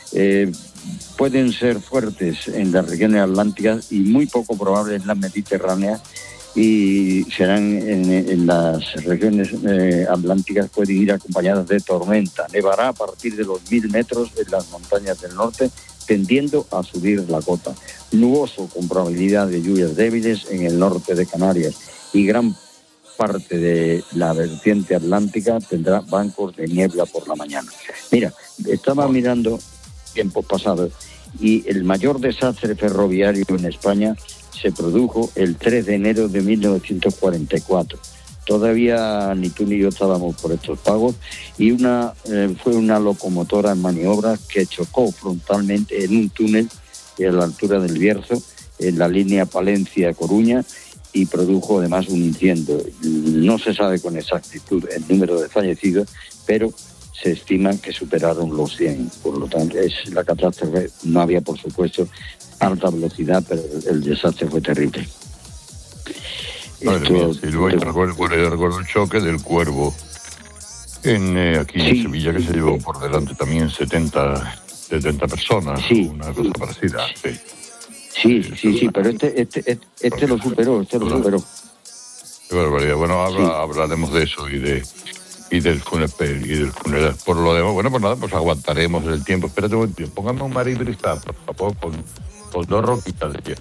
Pueden ser fuertes en las regiones atlánticas y muy poco probables en las mediterráneas, y serán en las regiones atlánticas, pueden ir acompañadas de tormenta. Nevará a partir de los 1000 metros en las montañas del norte, tendiendo a subir la cota. Nuboso con probabilidad de lluvias débiles en el norte de Canarias, y gran parte de la vertiente atlántica tendrá bancos de niebla por la mañana. Mira, estaba mirando tiempos pasados, y el mayor desastre ferroviario en España se produjo el 3 de enero de 1944. todavía ni tú ni yo estábamos por estos pagos, y fue una locomotora en maniobras que chocó frontalmente en un túnel a la altura del Bierzo, en la línea Palencia-Coruña, y produjo además un incendio. No se sabe con exactitud el número de fallecidos, pero se estima que superaron los 100. Por lo tanto, la catástrofe. No había, por supuesto, alta velocidad, pero el desastre fue terrible. Madre mía, sí, yo recuerdo el choque del Cuervo aquí en Sevilla, que se llevó por delante también 70 personas, una cosa parecida. Sí, pero este lo superó. Qué barbaridad. Bueno, hablaremos de eso y del funeral. Por lo demás, bueno, pues nada, pues aguantaremos el tiempo. Espérate un momento, póngame un maribrista, por favor, con 2 roquitas de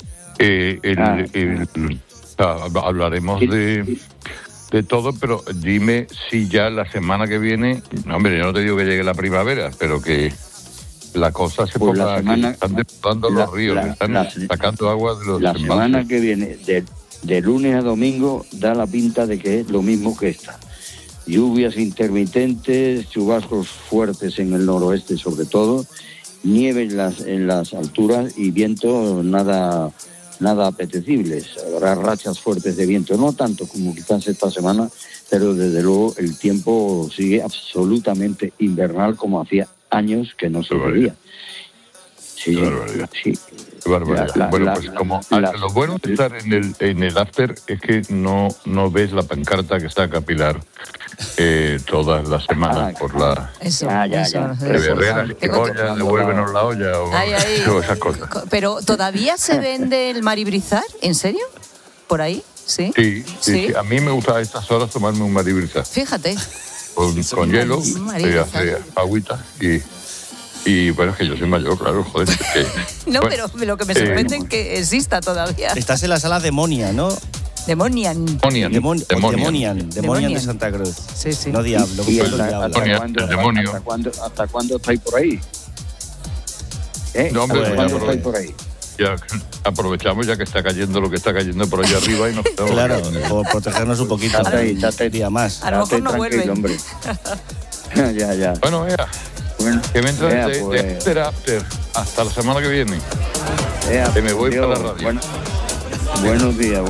hielo. Hablaremos de todo, pero dime si ya la semana que viene, no, hombre, yo no te digo que llegue la primavera, pero que la cosa se ponga, están desbordando los ríos, están sacando agua de los la semana que viene, de lunes a domingo, da la pinta de que es lo mismo que esta. Lluvias intermitentes, chubascos fuertes en el noroeste sobre todo, nieve en las alturas y viento nada apetecibles. Habrá rachas fuertes de viento, no tanto como quizás esta semana, pero desde luego el tiempo sigue absolutamente invernal, como hacía años que no se veía. Sí, qué barbaridad. Sí. Qué barbaridad. Lo bueno de estar en el after es que no ves la pancarta que está Capilar todas las semanas por la... Eso. Herrera, Chicoya, devuélvenos la olla o esas cosas. Pero ¿todavía se vende el maribrizar? ¿En serio? ¿Por ahí? Sí. Sí. A mí me gusta a estas horas tomarme un maribrizar. Fíjate. Con hielo, hace agüita y bueno, es que yo soy mayor, claro, joder. No, pero lo que me sorprende es que exista todavía. Estás en la sala Demonian, ¿no? Demonian de Santa Cruz. Sí. No Diablo. ¿Hasta cuándo estáis por ahí? No, hombre, ¿Cuándo estáis por ahí? Ya aprovechamos ya que está cayendo lo que está cayendo por allá arriba y nos quedamos. Claro, por protegernos un poquito. Date día más. A lo mejor no vuelven. Hombre. ya. Bueno, que me entras de after hasta la semana que viene. Que me voy para la radio. Buenos días.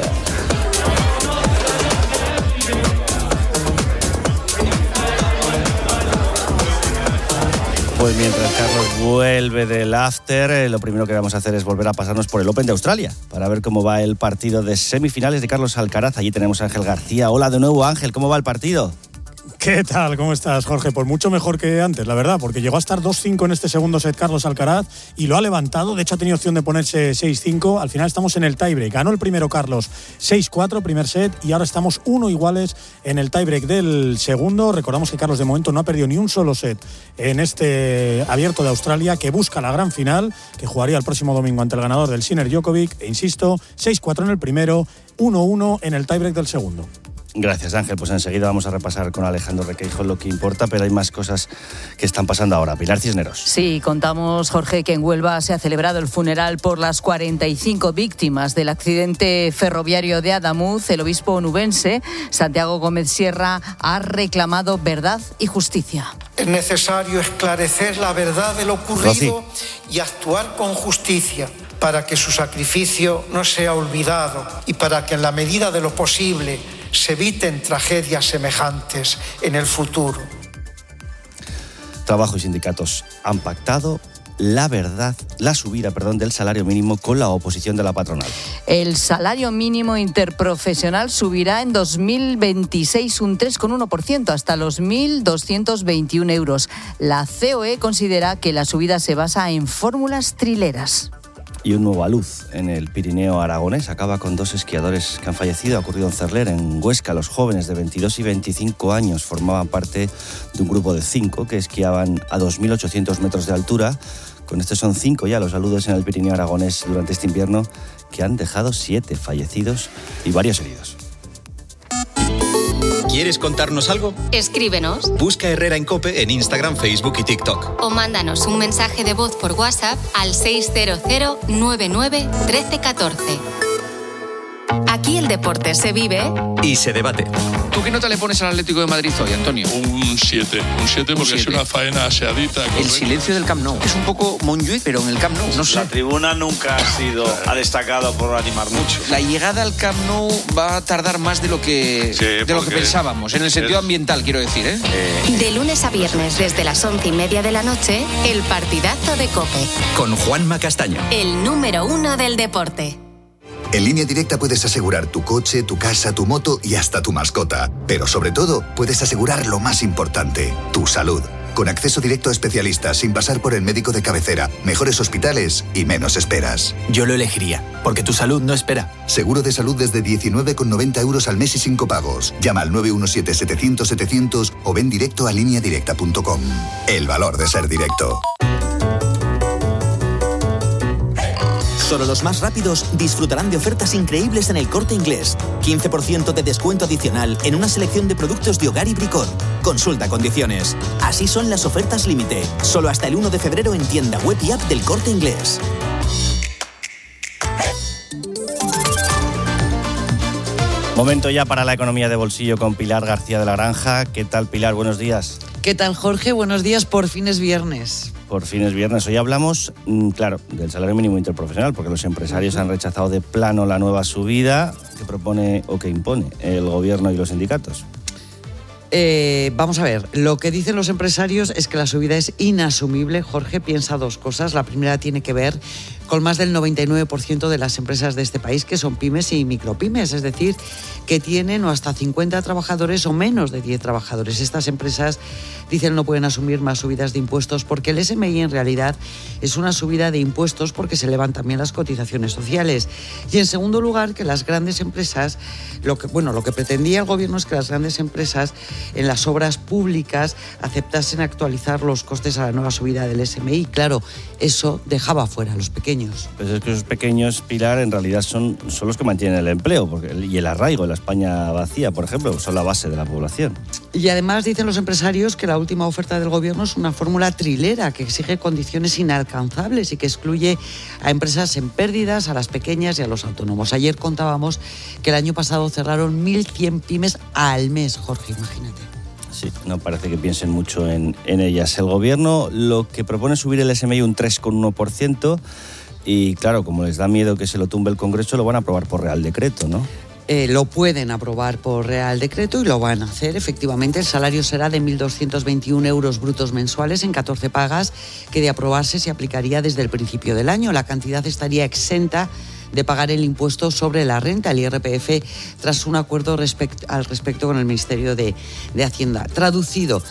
Pues mientras Carlos vuelve del after, lo primero que vamos a hacer es volver a pasarnos por el Open de Australia para ver cómo va el partido de semifinales de Carlos Alcaraz. Allí tenemos a Ángel García. Hola de nuevo, Ángel, ¿cómo va el partido? ¿Qué tal? ¿Cómo estás, Jorge? Pues mucho mejor que antes, la verdad, porque llegó a estar 2-5 en este segundo set Carlos Alcaraz y lo ha levantado. De hecho, ha tenido opción de ponerse 6-5. Al final estamos en el tiebreak. Ganó el primero Carlos 6-4, primer set, y ahora estamos 1 iguales en el tiebreak del segundo. Recordamos que Carlos de momento no ha perdido ni un solo set en este abierto de Australia, que busca la gran final, que jugaría el próximo domingo ante el ganador del Sinner Djokovic. E insisto, 6-4 en el primero, 1-1 en el tiebreak del segundo. Gracias, Ángel. Pues enseguida vamos a repasar con Alejandro Requeijo lo que importa, pero hay más cosas que están pasando ahora. Pilar Cisneros. Sí, contamos, Jorge, que en Huelva se ha celebrado el funeral por las 45 víctimas del accidente ferroviario de Adamuz. El obispo onubense, Santiago Gómez Sierra, ha reclamado verdad y justicia. Es necesario esclarecer la verdad de lo ocurrido y actuar con justicia para que su sacrificio no sea olvidado y para que en la medida de lo posible se eviten tragedias semejantes en el futuro. Trabajo y sindicatos han pactado la subida del salario mínimo con la oposición de la patronal. El salario mínimo interprofesional subirá en 2026 un 3,1% hasta los 1.221 euros. La COE considera que la subida se basa en fórmulas trileras. Y un nuevo aluz en el Pirineo aragonés acaba con 2 esquiadores que han fallecido. Ha ocurrido en Cerler, en Huesca. Los jóvenes de 22 y 25 años formaban parte de un grupo de 5 que esquiaban a 2.800 metros de altura. Con estos son 5 ya los aludes en el Pirineo aragonés durante este invierno, que han dejado 7 fallecidos y varios heridos. ¿Quieres contarnos algo? Escríbenos. Busca Herrera en COPE en Instagram, Facebook y TikTok. O mándanos un mensaje de voz por WhatsApp al 600 99 13 14. Aquí el deporte se vive Y se debate. ¿Tú qué nota le pones al Atlético de Madrid hoy, Antonio? Un 7 porque es una faena aseadita. El silencio del Camp Nou. Es un poco Montjuïc, pero en el Camp Nou, no sé. La tribuna nunca ha destacado por animar mucho. La llegada al Camp Nou va a tardar más de lo que pensábamos, en el sentido ambiental, quiero decir, ¿eh? de lunes a viernes desde las 11:30 de la noche, el partidazo de COPE. Con Juanma Castaño. El número 1 del deporte. En Línea Directa puedes asegurar tu coche, tu casa, tu moto y hasta tu mascota. Pero sobre todo, puedes asegurar lo más importante, tu salud. Con acceso directo a especialistas, sin pasar por el médico de cabecera, mejores hospitales y menos esperas. Yo lo elegiría, porque tu salud no espera. Seguro de salud desde 19,90 € al mes y sin copagos. Llama al 917-700-700 o ven directo a lineadirecta.com. El valor de ser directo. Solo los más rápidos disfrutarán de ofertas increíbles en El Corte Inglés. 15% de descuento adicional en una selección de productos de hogar y bricón. Consulta condiciones. Así son las ofertas límite. Solo hasta el 1 de febrero en tienda web y app del Corte Inglés. Momento ya para la economía de bolsillo con Pilar García de la Granja. ¿Qué tal, Pilar? Buenos días. ¿Qué tal, Jorge? Buenos días. Por fin es viernes. Por fin es viernes. Hoy hablamos, claro, del salario mínimo interprofesional, porque los empresarios han rechazado de plano la nueva subida que propone o que impone el gobierno y los sindicatos. Vamos a ver, lo que dicen los empresarios es que la subida es inasumible. Jorge piensa dos cosas. La primera tiene que ver con más del 99% de las empresas de este país que son pymes y micropymes, es decir, que tienen o hasta 50 trabajadores o menos de 10 trabajadores. Estas empresas dicen no pueden asumir más subidas de impuestos porque el SMI en realidad es una subida de impuestos porque se elevan también las cotizaciones sociales. Y en segundo lugar, que las grandes empresas, lo que pretendía el gobierno es que las grandes empresas en las obras públicas aceptasen actualizar los costes a la nueva subida del SMI. Claro, eso dejaba fuera a los pequeños. Pues es que esos pequeños, Pilar, en realidad son los que mantienen el empleo y el arraigo en la España vacía, por ejemplo, son la base de la población. Y además dicen los empresarios que la última oferta del gobierno es una fórmula trilera que exige condiciones inalcanzables y que excluye a empresas en pérdidas, a las pequeñas y a los autónomos. Ayer contábamos que el año pasado cerraron 1.100 pymes al mes, Jorge, imagínate. Sí, no parece que piensen mucho en ellas. El gobierno lo que propone es subir el SMI un 3,1%. Y claro, como les da miedo que se lo tumbe el Congreso, lo van a aprobar por Real Decreto, ¿no? Lo pueden aprobar por Real Decreto y lo van a hacer. Efectivamente, el salario será de 1.221 € brutos mensuales en 14 pagas, que de aprobarse se aplicaría desde el principio del año. La cantidad estaría exenta de pagar el impuesto sobre la renta, el IRPF, tras un acuerdo al respecto con el Ministerio de Hacienda. Traducido,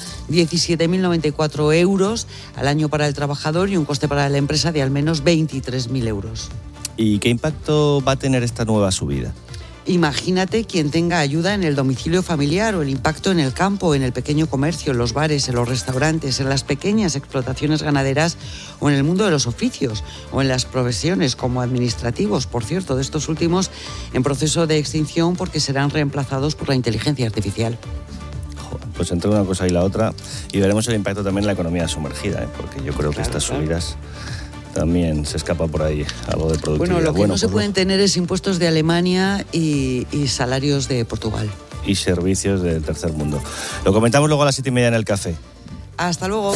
17.094 € al año para el trabajador y un coste para la empresa de al menos 23.000 €. ¿Y qué impacto va a tener esta nueva subida? Imagínate quien tenga ayuda en el domicilio familiar o el impacto en el campo, en el pequeño comercio, en los bares, en los restaurantes, en las pequeñas explotaciones ganaderas o en el mundo de los oficios o en las profesiones como administrativos, por cierto, de estos últimos en proceso de extinción porque serán reemplazados por la inteligencia artificial. Pues entre una cosa y la otra, y veremos el impacto también en la economía sumergida, porque yo creo que estas subidas también se escapa por ahí algo de productividad. Bueno, lo que no se pueden tener es impuestos de Alemania y salarios de Portugal. Y servicios del tercer mundo. Lo comentamos luego a las 7:30 en el café. Hasta luego.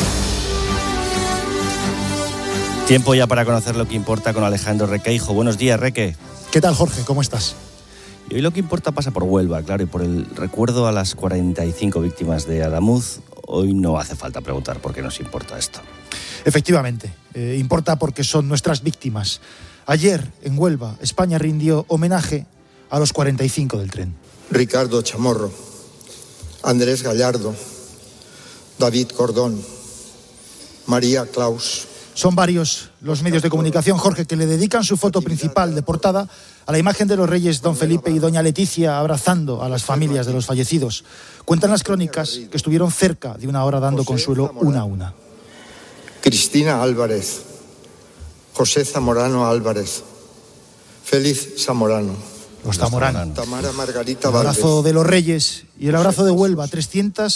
Tiempo ya para conocer lo que importa con Alejandro Requeijo. Buenos días, Reque. ¿Qué tal, Jorge? ¿Cómo estás? Y hoy lo que importa pasa por Huelva, claro, y por el recuerdo a las 45 víctimas de Adamuz. Hoy no hace falta preguntar por qué nos importa esto. Efectivamente, importa porque son nuestras víctimas. Ayer, en Huelva, España rindió homenaje a los 45 del tren. Ricardo Chamorro, Andrés Gallardo, David Cordón, María Claus. Son varios los medios de comunicación, Jorge, que le dedican su foto principal de portada a la imagen de los reyes don Felipe y doña Leticia abrazando a las familias de los fallecidos. Cuentan las crónicas que estuvieron cerca de una hora dando consuelo una a una. Cristina Álvarez, José Zamorano Álvarez, Félix Zamorano. Los Zamorano. Tamara Margarita El Valdés. abrazo de los reyes y el abrazo de Huelva, 300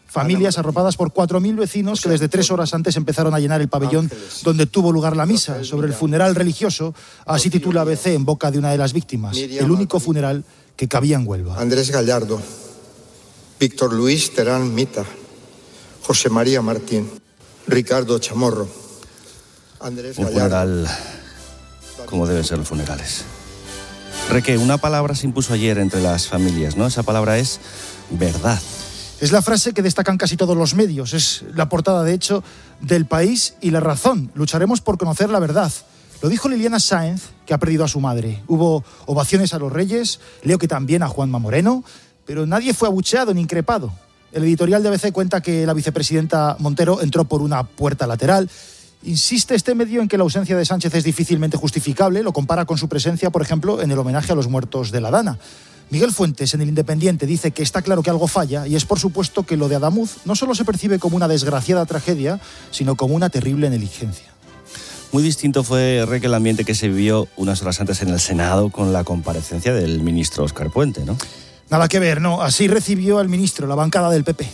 Familias arropadas por 4.000 vecinos que desde 3 horas antes empezaron a llenar el pabellón donde tuvo lugar la misa sobre el funeral religioso, así titula ABC en boca de una de las víctimas, el único funeral que cabía en Huelva. Andrés Gallardo, Víctor Luis Terán Mita, José María Martín, Ricardo Chamorro, Andrés Un funeral como deben ser los funerales. Reque, una palabra se impuso ayer entre las familias, ¿no? Esa palabra es verdad. Es la frase que destacan casi todos los medios. Es la portada, de hecho, del País y La Razón. Lucharemos por conocer la verdad. Lo dijo Liliana Sáenz, que ha perdido a su madre. Hubo ovaciones a los Reyes, leo que también a Juanma Moreno, pero nadie fue abucheado ni increpado. El editorial de ABC cuenta que la vicepresidenta Montero entró por una puerta lateral. Insiste este medio en que la ausencia de Sánchez es difícilmente justificable. Lo compara con su presencia, por ejemplo, en el homenaje a los muertos de la Dana. Miguel Fuentes, en El Independiente, dice que está claro que algo falla y es por supuesto que lo de Adamuz no solo se percibe como una desgraciada tragedia, sino como una terrible negligencia. Muy distinto fue, Reque, el ambiente que se vivió unas horas antes en el Senado con la comparecencia del ministro Óscar Puente, ¿no? Nada que ver, no. Así recibió al ministro la bancada del PP.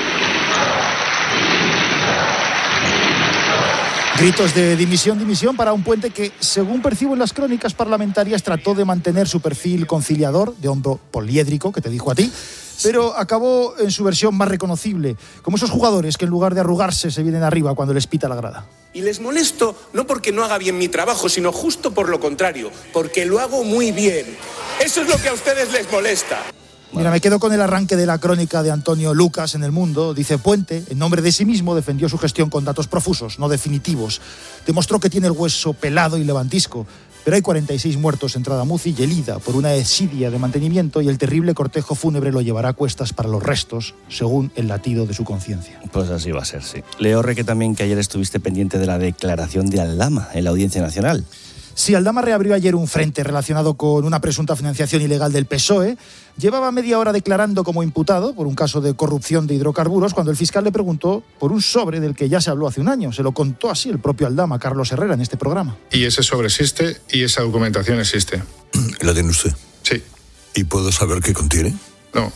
Gritos de dimisión para un Puente que, según percibo en las crónicas parlamentarias, trató de mantener su perfil conciliador, de hombro poliédrico, que te dijo a ti, pero acabó en su versión más reconocible, como esos jugadores que en lugar de arrugarse se vienen arriba cuando les pita la grada. Y les molesto no porque no haga bien mi trabajo, sino justo por lo contrario, porque lo hago muy bien. Eso es lo que a ustedes les molesta. Mira, me quedo con el arranque de la crónica de Antonio Lucas en El Mundo. Dice: Puente, en nombre de sí mismo, defendió su gestión con datos profusos, no definitivos. Demostró que tiene el hueso pelado y levantisco. Pero hay 46 muertos en Tradamuzi y Elida por una desidia de mantenimiento y el terrible cortejo fúnebre lo llevará a cuestas para los restos, según el latido de su conciencia. Pues así va a ser, sí. Leo, Reque, también que ayer estuviste pendiente de la declaración de Aldama en la Audiencia Nacional. Sí, Aldama reabrió ayer un frente relacionado con una presunta financiación ilegal del PSOE. Llevaba media hora declarando como imputado por un caso de corrupción de hidrocarburos cuando el fiscal le preguntó por un sobre del que ya se habló hace un año. Se lo contó así el propio Aldama, Carlos Herrera, en este programa. Y ese sobre existe y esa documentación existe. ¿La tiene usted? Sí. ¿Y puedo saber qué contiene? No,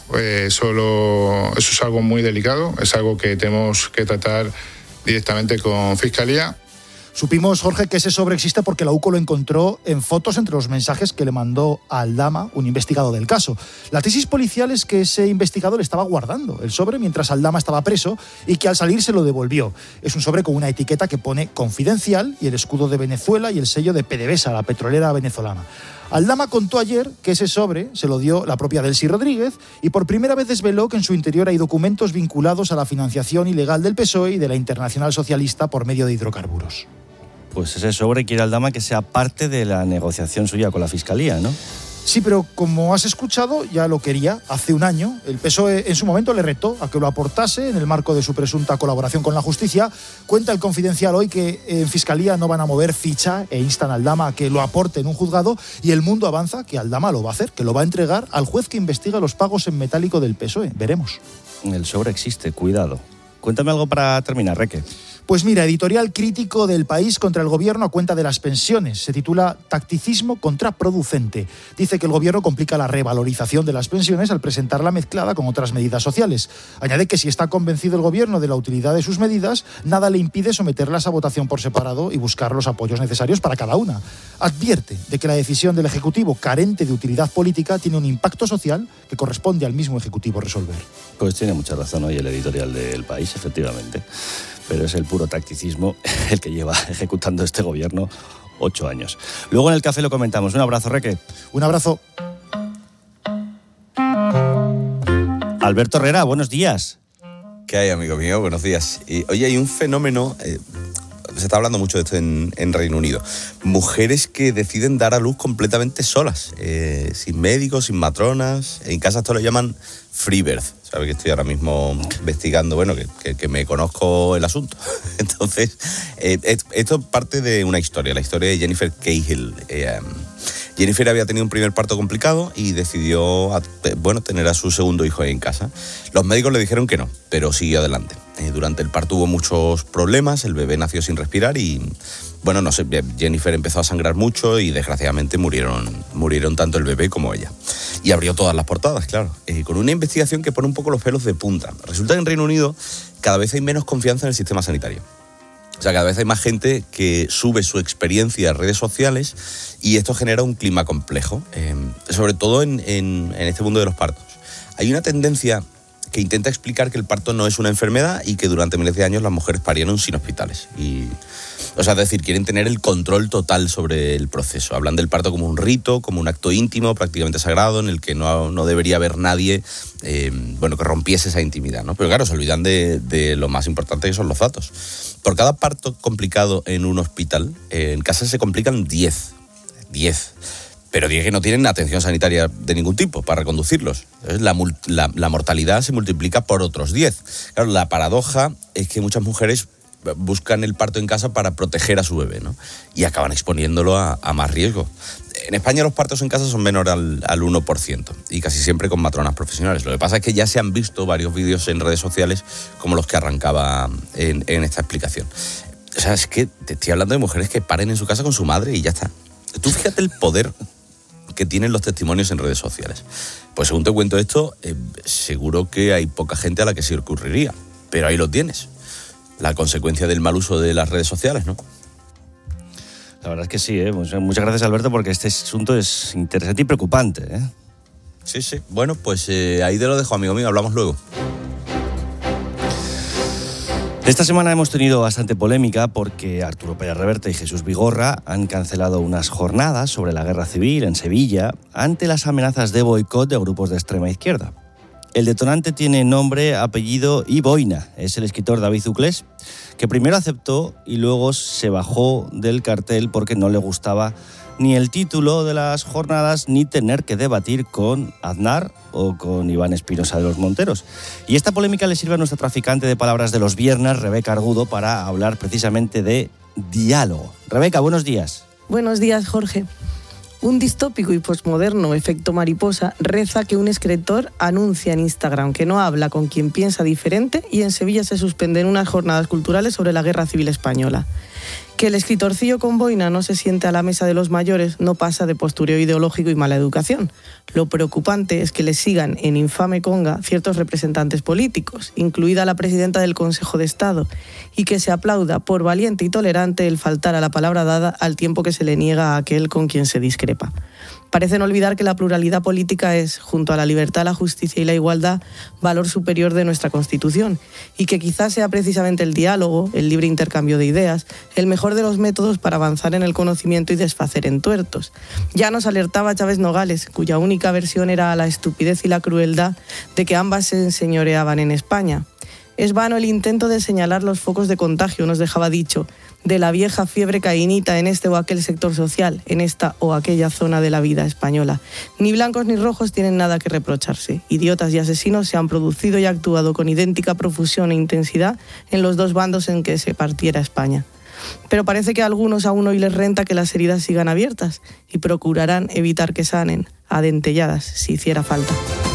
eso es algo muy delicado, es algo que tenemos que tratar directamente con Fiscalía. Supimos, Jorge, que ese sobre existe porque la UCO lo encontró en fotos entre los mensajes que le mandó a Aldama, un investigado del caso. La tesis policial es que ese investigador estaba guardando el sobre mientras Aldama estaba preso y que al salir se lo devolvió. Es un sobre con una etiqueta que pone confidencial y el escudo de Venezuela y el sello de PDVSA, la petrolera venezolana. Aldama contó ayer que ese sobre se lo dio la propia Delcy Rodríguez y por primera vez desveló que en su interior hay documentos vinculados a la financiación ilegal del PSOE y de la Internacional Socialista por medio de hidrocarburos. Pues ese sobre quiere Aldama que sea parte de la negociación suya con la Fiscalía, ¿no? Sí, pero como has escuchado, ya lo quería hace un año. El PSOE en su momento le retó a que lo aportase en el marco de su presunta colaboración con la justicia. Cuenta el Confidencial hoy que en Fiscalía no van a mover ficha e instan a Aldama a que lo aporte en un juzgado y El Mundo avanza que Aldama lo va a hacer, que lo va a entregar al juez que investiga los pagos en metálico del PSOE. Veremos. El sobre existe, cuidado. Cuéntame algo para terminar, Reque. Pues mira, editorial crítico del País contra el gobierno a cuenta de las pensiones. Se titula Tacticismo contraproducente. Dice que el gobierno complica la revalorización de las pensiones al presentarla mezclada con otras medidas sociales. Añade que si está convencido el gobierno de la utilidad de sus medidas, nada le impide someterlas a votación por separado y buscar los apoyos necesarios para cada una. Advierte de que la decisión del Ejecutivo carente de utilidad política tiene un impacto social que corresponde al mismo Ejecutivo resolver. Pues tiene mucha razón hoy el editorial del País, efectivamente. Pero es el puro tacticismo el que lleva ejecutando este gobierno 8 años. Luego en el café lo comentamos. Un abrazo, Reque. Un abrazo. Alberto Herrera, buenos días. ¿Qué hay, amigo mío? Buenos días. Y, oye, hay un fenómeno, se está hablando mucho de esto en Reino Unido. Mujeres que deciden dar a luz completamente solas, sin médicos, sin matronas. En casa esto lo llaman free birth. Sabes que estoy ahora mismo investigando, bueno, que me conozco el asunto. Entonces, esto parte de una historia, la historia de Jennifer Cahill. Jennifer había tenido un primer parto complicado y decidió, tener a su segundo hijo en casa. Los médicos le dijeron que no, pero siguió adelante. Durante el parto hubo muchos problemas, el bebé nació sin respirar y bueno, no sé, Jennifer empezó a sangrar mucho y desgraciadamente murieron tanto el bebé como ella. Y abrió todas las portadas, claro, con una investigación que pone un poco los pelos de punta. Resulta que en Reino Unido cada vez hay menos confianza en el sistema sanitario. O sea, cada vez hay más gente que sube su experiencia a redes sociales y esto genera un clima complejo, sobre todo en este mundo de los partos. Hay una tendencia que intenta explicar que el parto no es una enfermedad y que durante miles de años las mujeres parieron sin hospitales. O sea, es decir, quieren tener el control total sobre el proceso. Hablan del parto como un rito, como un acto íntimo, prácticamente sagrado, en el que no debería haber nadie que rompiese esa intimidad, ¿no? Pero claro, se olvidan de lo más importante, que son los datos. Por cada parto complicado en un hospital, en casa se complican 10. Pero 10 que no tienen atención sanitaria de ningún tipo para reconducirlos. Entonces, la mortalidad se multiplica por otros 10. Claro, la paradoja es que muchas mujeres buscan el parto en casa para proteger a su bebé, ¿no? Y acaban exponiéndolo a más riesgo. En España los partos en casa son menores al 1% y casi siempre con matronas profesionales. Lo que pasa es que ya se han visto varios vídeos en redes sociales como los que arrancaba en esta explicación. O sea, es que te estoy hablando de mujeres que paren en su casa con su madre y ya está. Tú fíjate el poder que tienen los testimonios en redes sociales. Pues según te cuento esto, seguro que hay poca gente a la que se ocurriría, pero ahí lo tienes. La consecuencia del mal uso de las redes sociales, ¿no? La verdad es que sí, ¿eh? Muchas gracias, Alberto, porque este asunto es interesante y preocupante, ¿eh? Sí. Bueno, pues ahí te lo dejo, amigo mío. Hablamos luego. Esta semana hemos tenido bastante polémica porque Arturo Pérez Reverte y Jesús Vigorra han cancelado unas jornadas sobre la guerra civil en Sevilla ante las amenazas de boicot de grupos de extrema izquierda. El detonante tiene nombre, apellido y boina. Es el escritor David Uclés, que primero aceptó y luego se bajó del cartel porque no le gustaba ni el título de las jornadas ni tener que debatir con Aznar o con Iván Espinosa de los Monteros. Y esta polémica le sirve a nuestra traficante de palabras de los viernes, Rebeca Argudo, para hablar precisamente de diálogo. Rebeca, buenos días. Buenos días, Jorge. Un distópico y posmoderno efecto mariposa reza que un escritor anuncia en Instagram que no habla con quien piensa diferente y en Sevilla se suspenden unas jornadas culturales sobre la Guerra Civil Española. Que el escritorcillo con boina no se siente a la mesa de los mayores no pasa de postureo ideológico y mala educación. Lo preocupante es que le sigan en infame conga ciertos representantes políticos, incluida la presidenta del Consejo de Estado, y que se aplauda por valiente y tolerante el faltar a la palabra dada al tiempo que se le niega a aquel con quien se discrepa. Parecen olvidar que la pluralidad política es, junto a la libertad, la justicia y la igualdad, valor superior de nuestra Constitución, y que quizás sea precisamente el diálogo, el libre intercambio de ideas, el mejor de los métodos para avanzar en el conocimiento y desfacer entuertos. Ya nos alertaba Chávez Nogales, cuya única versión era la estupidez y la crueldad de que ambas se enseñoreaban en España. Es vano el intento de señalar los focos de contagio, nos dejaba dicho, de la vieja fiebre caínita en este o aquel sector social, en esta o aquella zona de la vida española. Ni blancos ni rojos tienen nada que reprocharse. Idiotas y asesinos se han producido y actuado con idéntica profusión e intensidad en los dos bandos en que se partiera España. Pero parece que a algunos aún hoy les renta que las heridas sigan abiertas y procurarán evitar que sanen, a dentelladas, si hiciera falta.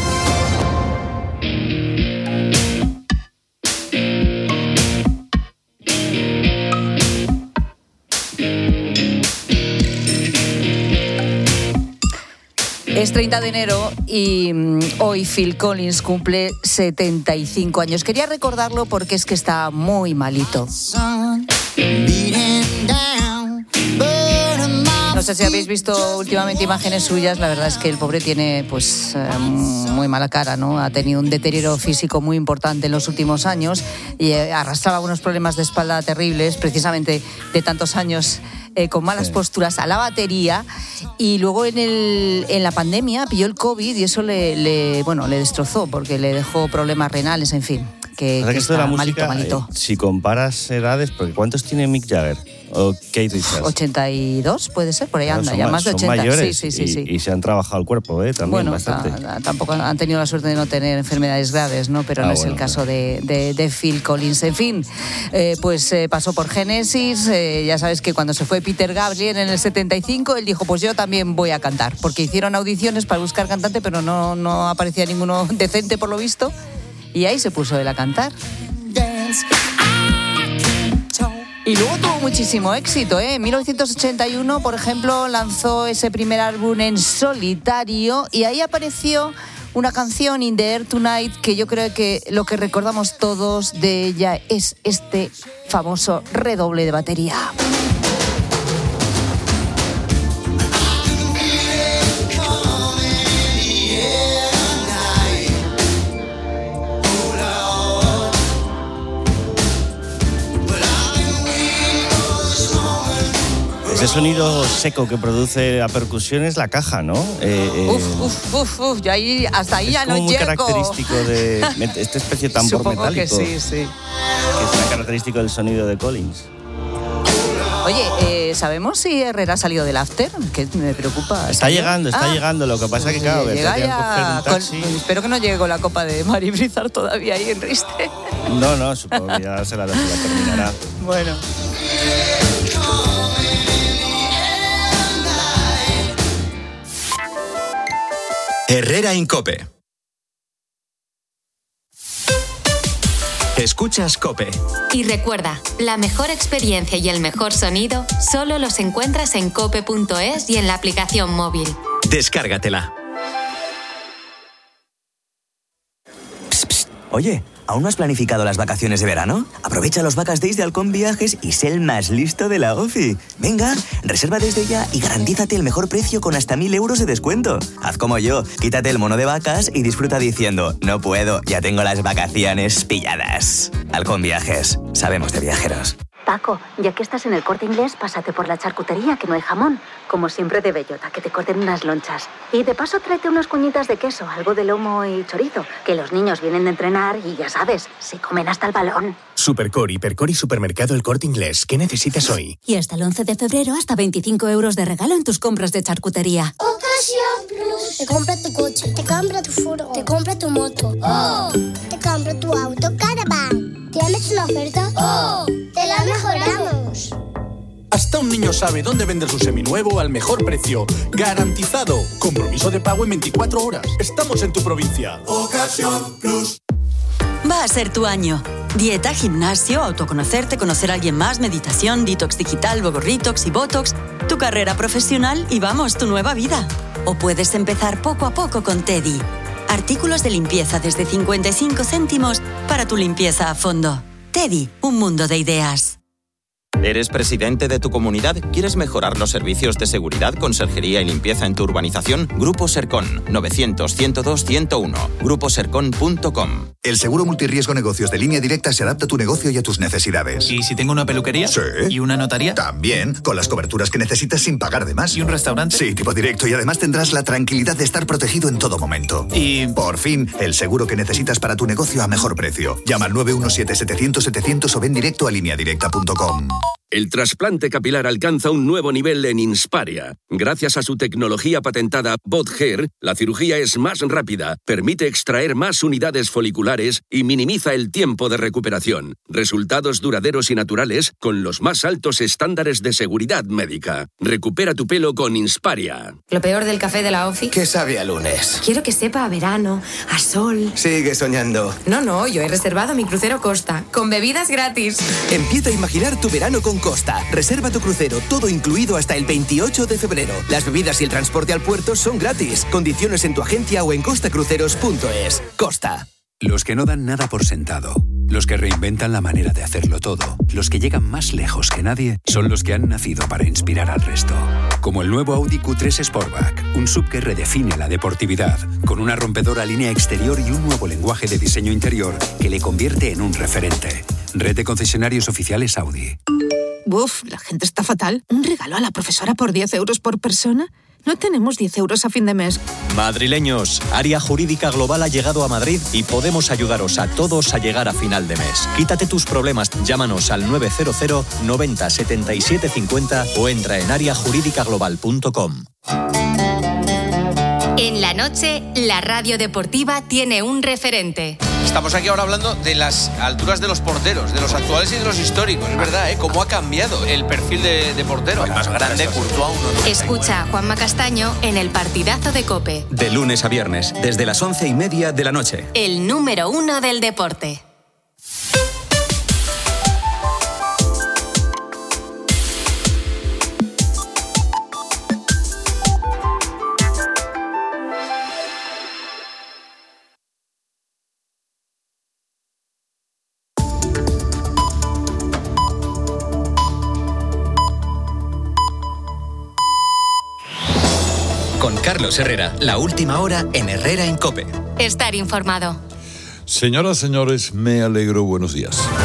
Es 30 de enero y hoy Phil Collins cumple 75 años. Quería recordarlo porque es que está muy malito. No sé si habéis visto últimamente imágenes suyas, la verdad es que el pobre tiene muy mala cara, ¿no? Ha tenido un deterioro físico muy importante en los últimos años y arrastraba unos problemas de espalda terribles, precisamente de tantos años con malas posturas a la batería, y luego en la pandemia pilló el COVID y eso le destrozó porque le dejó problemas renales, en fin. Que esto de la música, malito. Si comparas edades, porque ¿cuántos tiene Mick Jagger o Keith Richards? 82 puede ser, por ahí anda, ya más de 80. Son mayores sí. Y se han trabajado el cuerpo, también bastante. Tampoco han tenido la suerte de no tener enfermedades graves, ¿no? Pero no es el caso de Phil Collins. En fin, pasó por Genesis, ya sabes que cuando se fue Peter Gabriel en el 75, él dijo, pues yo también voy a cantar, porque hicieron audiciones para buscar cantante, pero no aparecía ninguno decente por lo visto. Y ahí se puso él a cantar. Y luego tuvo muchísimo éxito, ¿eh? En 1981, por ejemplo, lanzó ese primer álbum en solitario y ahí apareció una canción, In the Air Tonight, que yo creo que lo que recordamos todos de ella es este famoso redoble de batería. Ese sonido seco que produce la percusión es la caja, ¿no? Yo ahí, hasta ahí ya no llego. Es muy característico de esta especie de tambor Supongo metálico. Que sí. Que es una característico del sonido de Collins. Oye, ¿sabemos si Herrera ha salido del after? Que me preocupa. Está llegando. Lo que pasa es que, claro, espero que no llegue con la copa de Mari Brizar todavía ahí en Riste. No, supongo que ya se la terminará. Bueno. Herrera en COPE. Escuchas COPE. Y recuerda, la mejor experiencia y el mejor sonido solo los encuentras en cope.es y en la aplicación móvil. Descárgatela. Oye, ¿aún no has planificado las vacaciones de verano? Aprovecha los Vacas Days de Halcón Viajes y sé el más listo de la OFI. Venga, reserva desde ya y garantízate el mejor precio con hasta 1.000 euros de descuento. Haz como yo, quítate el mono de vacas y disfruta diciendo, no puedo, ya tengo las vacaciones pilladas. Halcón Viajes, sabemos de viajeros. Paco, ya que estás en el Corte Inglés, pásate por la charcutería, que no hay jamón. Como siempre de bellota, que te corten unas lonchas. Y de paso tráete unas cuñitas de queso, algo de lomo y chorizo. Que los niños vienen de entrenar y ya sabes, se comen hasta el balón. Supercore, Hipercore y Supermercado El Corte Inglés. ¿Qué necesitas hoy? Y hasta el 11 de febrero, hasta 25 euros de regalo en tus compras de charcutería. Ocasión Plus. Te compra tu coche, te compra tu furgo, te compra tu moto. ¡Oh! Te compra tu auto Caravan. ¿Tienes una oferta? ¡Oh! ¡Te la mejoramos! Hasta un niño sabe dónde vender su seminuevo al mejor precio. ¡Garantizado! Compromiso de pago en 24 horas. Estamos en tu provincia. Ocasión Plus. Va a ser tu año. Dieta, gimnasio, autoconocerte, conocer a alguien más, meditación, detox digital, Bogorritox y Botox, tu carrera profesional y vamos, tu nueva vida. O puedes empezar poco a poco con Teddy. Artículos de limpieza desde 55 céntimos para tu limpieza a fondo. Teddy, un mundo de ideas. ¿Eres presidente de tu comunidad? ¿Quieres mejorar los servicios de seguridad, conserjería y limpieza en tu urbanización? Grupo Sercon, 900-102-101. gruposercon.com. El seguro multirriesgo negocios de Línea Directa se adapta a tu negocio y a tus necesidades. ¿Y si tengo una peluquería? Sí. ¿Y una notaría? También, con las coberturas que necesitas sin pagar de más. ¿Y un restaurante? Sí, tipo directo, y además tendrás la tranquilidad de estar protegido en todo momento. Y... por fin, el seguro que necesitas para tu negocio a mejor precio. Llama al 917-700-700 o ven directo a lineadirecta.com. El trasplante capilar alcanza un nuevo nivel en Insparia. Gracias a su tecnología patentada BotHair, la cirugía es más rápida, permite extraer más unidades foliculares y minimiza el tiempo de recuperación. Resultados duraderos y naturales con los más altos estándares de seguridad médica. Recupera tu pelo con Insparia. Lo peor del café de la OFI. ¿Qué sabe a lunes? Quiero que sepa a verano, a sol. Sigue soñando. No, yo he reservado mi crucero Costa, con bebidas gratis. Empieza a imaginar tu verano con Costa. Reserva tu crucero, todo incluido hasta el 28 de febrero. Las bebidas y el transporte al puerto son gratis. Condiciones en tu agencia o en costacruceros.es. Costa. Los que no dan nada por sentado, los que reinventan la manera de hacerlo todo, los que llegan más lejos que nadie, son los que han nacido para inspirar al resto. Como el nuevo Audi Q3 Sportback, un SUV que redefine la deportividad, con una rompedora línea exterior y un nuevo lenguaje de diseño interior que le convierte en un referente. Red de concesionarios oficiales Audi. Uf, la gente está fatal. ¿Un regalo a la profesora por 10 euros por persona? No tenemos 10 euros a fin de mes. Madrileños, Área Jurídica Global ha llegado a Madrid y podemos ayudaros a todos a llegar a final de mes. Quítate tus problemas, llámanos al 900 90 77 50 o entra en areajuridicaglobal.com. En la noche, la radio deportiva tiene un referente. Estamos aquí ahora hablando de las alturas de los porteros, de los actuales y de los históricos. Es verdad, ¿eh? Cómo ha cambiado el perfil de portero. El más grande, Courtois, 1,99. Escucha a Juanma Castaño en el partidazo de COPE. De lunes a viernes, desde las 11:30 de la noche. El número 1 del deporte. Con Carlos Herrera, la última hora en Herrera en COPE. Estar informado. Señoras, señores, me alegro. Buenos días.